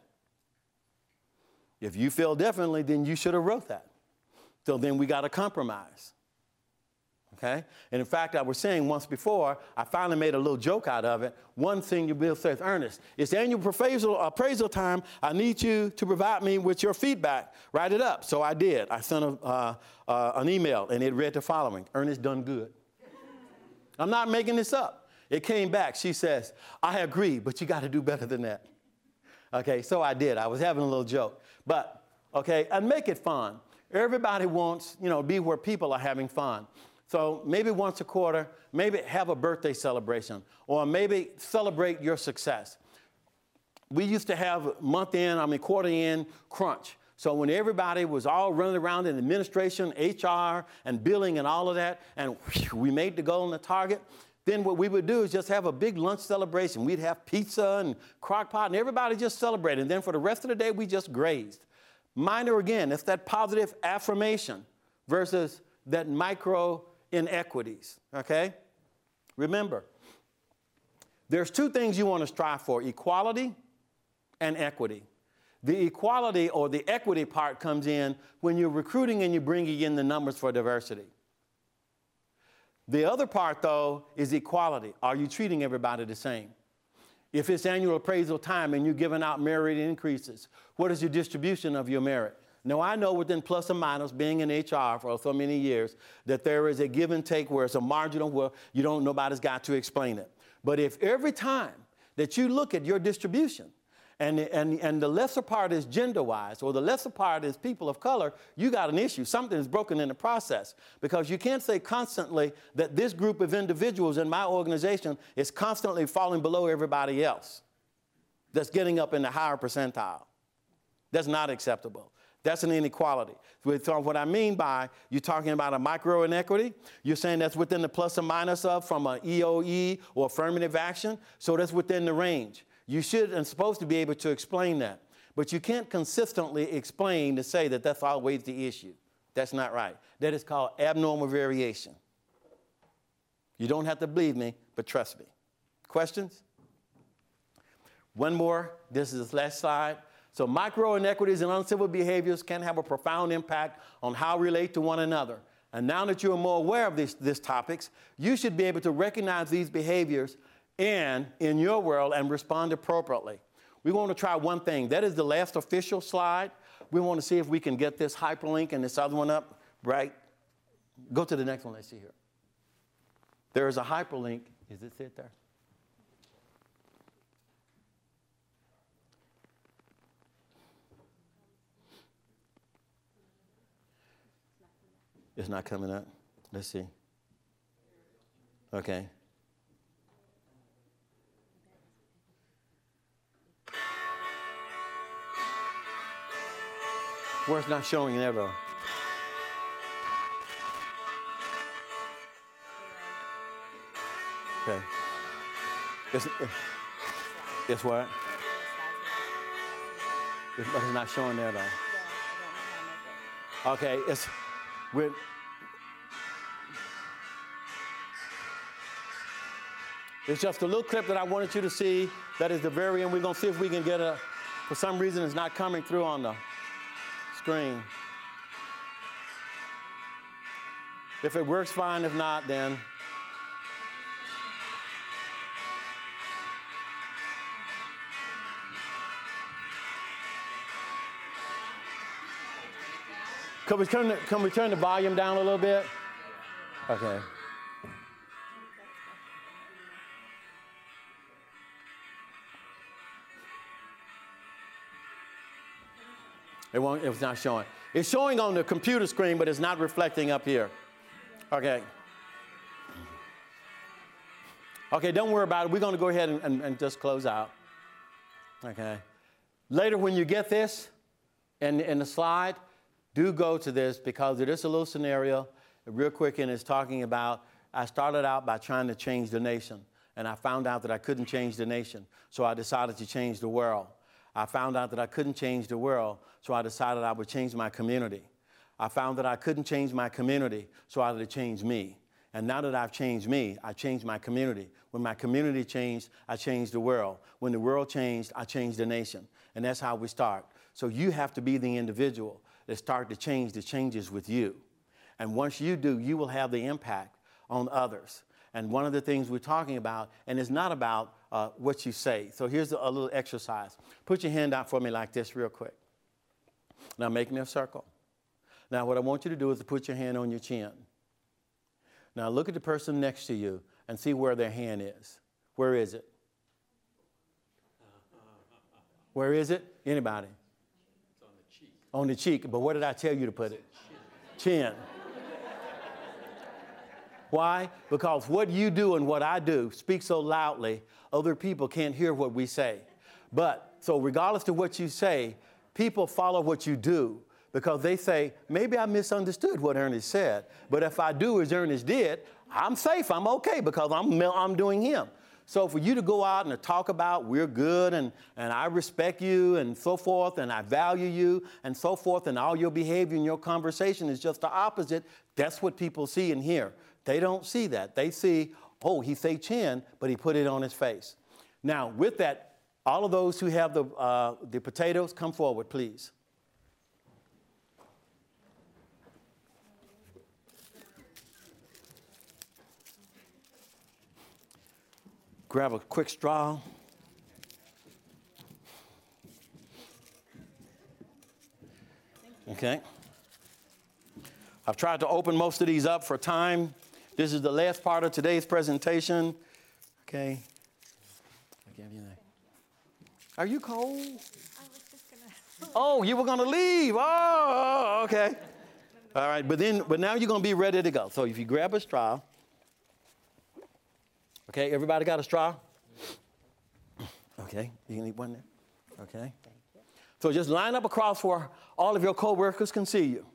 Speaker 2: If you feel differently, then you should have wrote that. So then we got to compromise. Okay? And in fact, I was saying once before, I finally made a little joke out of it. One thing you will say is, Ernest, it's annual appraisal time. I need you to provide me with your feedback. Write it up. So I did. I sent an email, and it read the following: Ernest done good. I'm not making this up. It came back. She says, I agree, but you got to do better than that. Okay, so I did. I was having a little joke. But, okay, and make it fun. Everybody wants, be where people are having fun. So maybe once a quarter, maybe have a birthday celebration, or maybe celebrate your success. We used to have quarter end crunch. So when everybody was all running around in administration, HR, and billing and all of that, and we made the goal and the target, then what we would do is just have a big lunch celebration. We'd have pizza and crock pot, and everybody just celebrated. And then for the rest of the day, we just grazed. Minor, again, it's that positive affirmation versus that micro inequities, okay? Remember, there's two things you want to strive for: equality and equity. The equality or the equity part comes in when you're recruiting and you're bringing in the numbers for diversity. The other part, though, is equality. Are you treating everybody the same? If it's annual appraisal time and you're giving out merit increases, what is your distribution of your merit? Now, I know within plus or minus, being in HR for so many years, that there is a give and take where it's a marginal where nobody's got to explain it. But if every time that you look at your distribution, and the lesser part is gender-wise, or the lesser part is people of color, you got an issue. Something is broken in the process. Because you can't say constantly that this group of individuals in my organization is constantly falling below everybody else that's getting up in the higher percentile. That's not acceptable. That's an inequality. So what I mean by you're talking about a micro inequity, you're saying that's within the plus or minus of from an EOE or affirmative action, so that's within the range. You should and supposed to be able to explain that. But you can't consistently explain to say that that's always the issue. That's not right. That is called abnormal variation. You don't have to believe me, but trust me. Questions? One more. This is the last slide. So micro inequities and uncivil behaviors can have a profound impact on how we relate to one another. And now that you're more aware of these topics, you should be able to recognize these behaviors in your world and respond appropriately. We want to try one thing. That is the last official slide. We want to see if we can get this hyperlink and this other one up, right? Go to the next one. Let's see here. There is a hyperlink. Is it there? It's not coming up. Let's see. Okay. Where it's not showing there, though. Okay. It's what? But it's not showing there, though. Okay, it's just a little clip that I wanted you to see. That is the very end. We're going to see if we can get for some reason it's not coming through on the screen. If it works, fine. If not, then. Can we turn the volume down a little bit? Okay. It's not showing. It's showing on the computer screen, but it's not reflecting up here. Okay. Okay, don't worry about it. We're going to go ahead and just close out. Okay. Later, when you get this in the slide, do go to this because it is a little scenario, real quick, and it's talking about, I started out by trying to change the nation, and I found out that I couldn't change the nation, so I decided to change the world. I found out that I couldn't change the world, so I decided I would change my community. I found that I couldn't change my community, so I had to change me. And now that I've changed me, I changed my community. When my community changed, I changed the world. When the world changed, I changed the nation. And that's how we start. So you have to be the individual that start to change the changes with you. And once you do, you will have the impact on others. And one of the things we're talking about, and it's not about what you say. So here's a little exercise. Put your hand out for me like this real quick. Now make me a circle. Now what I want you to do is to put your hand on your chin. Now look at the person next to you and see where their hand is. Where is it? Where is it? Anybody?
Speaker 6: It's on the cheek.
Speaker 2: On the cheek. But where did I tell you to put it? Chin. Why? Because what you do and what I do speak so loudly, other people can't hear what we say. But, so regardless of what you say, people follow what you do because they say, maybe I misunderstood what Ernest said, but if I do as Ernest did, I'm safe, I'm okay because I'm doing him. So for you to go out and to talk about we're good and I respect you and so forth and I value you and so forth and all your behavior and your conversation is just the opposite, that's what people see and hear. They don't see that. They see, oh, he say chin, but he put it on his face. Now, with that, all of those who have the potatoes, come forward, please. Grab a quick straw. Okay. I've tried to open most of these up for time. This is the last part of today's presentation. Okay. Are you cold?
Speaker 3: I was just gonna.
Speaker 2: Oh, you were going to leave. Oh, okay. All right, but now you're going to be ready to go. So if you grab a straw. Okay, everybody got a straw? Okay, you need one there? Okay. So just line up across where all of your co-workers can see you.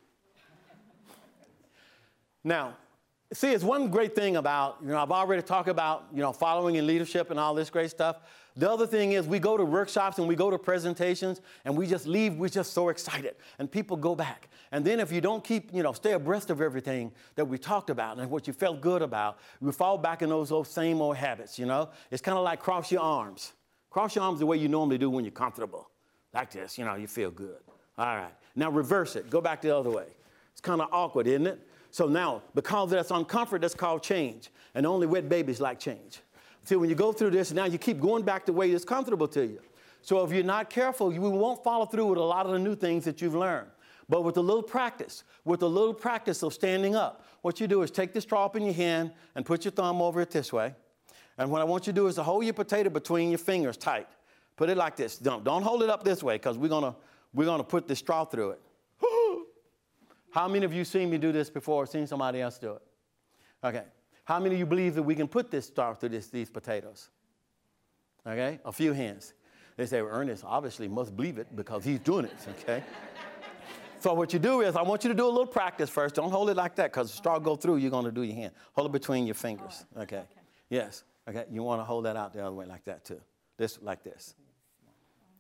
Speaker 2: Now, see, it's one great thing about, I've already talked about, following in leadership and all this great stuff. The other thing is we go to workshops and we go to presentations and we just leave, we're just so excited. And people go back. And then if you don't keep, stay abreast of everything that we talked about and what you felt good about, you fall back in those same old habits, It's kind of like cross your arms. Cross your arms the way you normally do when you're comfortable. Like this, you feel good. All right. Now reverse it. Go back the other way. It's kind of awkward, isn't it? So now, because that's uncomfort, that's called change. And only wet babies like change. See, when you go through this, now you keep going back the way it's comfortable to you. So if you're not careful, you won't follow through with a lot of the new things that you've learned. But with a little practice of standing up, what you do is take the straw up in your hand and put your thumb over it this way. And what I want you to do is to hold your potato between your fingers tight. Put it like this. Don't hold it up this way because we're gonna put the straw through it. How many of you seen me do this before or seen somebody else do it? Okay. How many of you believe that we can put this straw through these potatoes? Okay. A few hands. They say, well, Ernest obviously must believe it because he's doing it. Okay. So what you do is I want you to do a little practice first. Don't hold it like that because the straw go through, you're going to do your hand. Hold it between your fingers. Okay. Yes. Okay. You want to hold that out the other way like that too. Like this.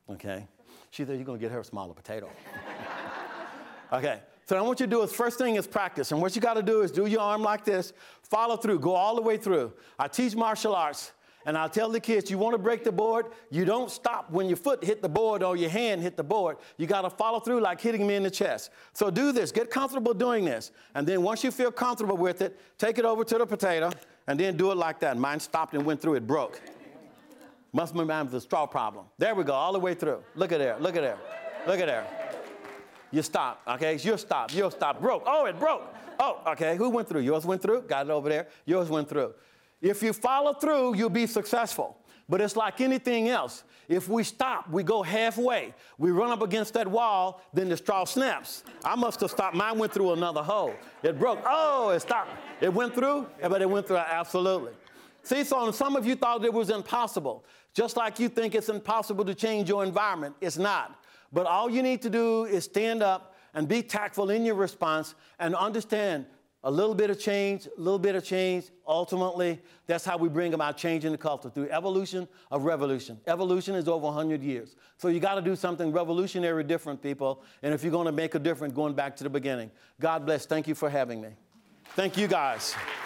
Speaker 2: Okay? She said, you're going to get her a smaller potato. Okay. So I want you to do is first thing is practice. And what you got to do is do your arm like this, follow through, go all the way through. I teach martial arts, and I'll tell the kids, you want to break the board, you don't stop when your foot hit the board or your hand hit the board. You got to follow through like hitting me in the chest. So do this. Get comfortable doing this. And then once you feel comfortable with it, take it over to the potato, and then do it like that. Mine stopped and went through. It broke. Must be mine with the straw problem. There we go, all the way through. Look at there. Look at there. Look at there. You stop, okay? You'll stop. You'll stop. Broke. Oh, it broke. Oh, okay. Who went through? Yours went through? Got it over there. Yours went through. If you follow through, you'll be successful. But it's like anything else. If we stop, we go halfway. We run up against that wall, then the straw snaps. I must have stopped. Mine went through another hole. It broke. Oh, it stopped. It went through? Yeah, but it went through absolutely. See, so some of you thought it was impossible. Just like you think it's impossible to change your environment. It's not. But all you need to do is stand up and be tactful in your response and understand a little bit of change, ultimately, that's how we bring about change in the culture, through evolution of revolution. Evolution is over 100 years. So you got to do something revolutionary different, people. And if you're going to make a difference, going back to the beginning. God bless. Thank you for having me. Thank you, guys.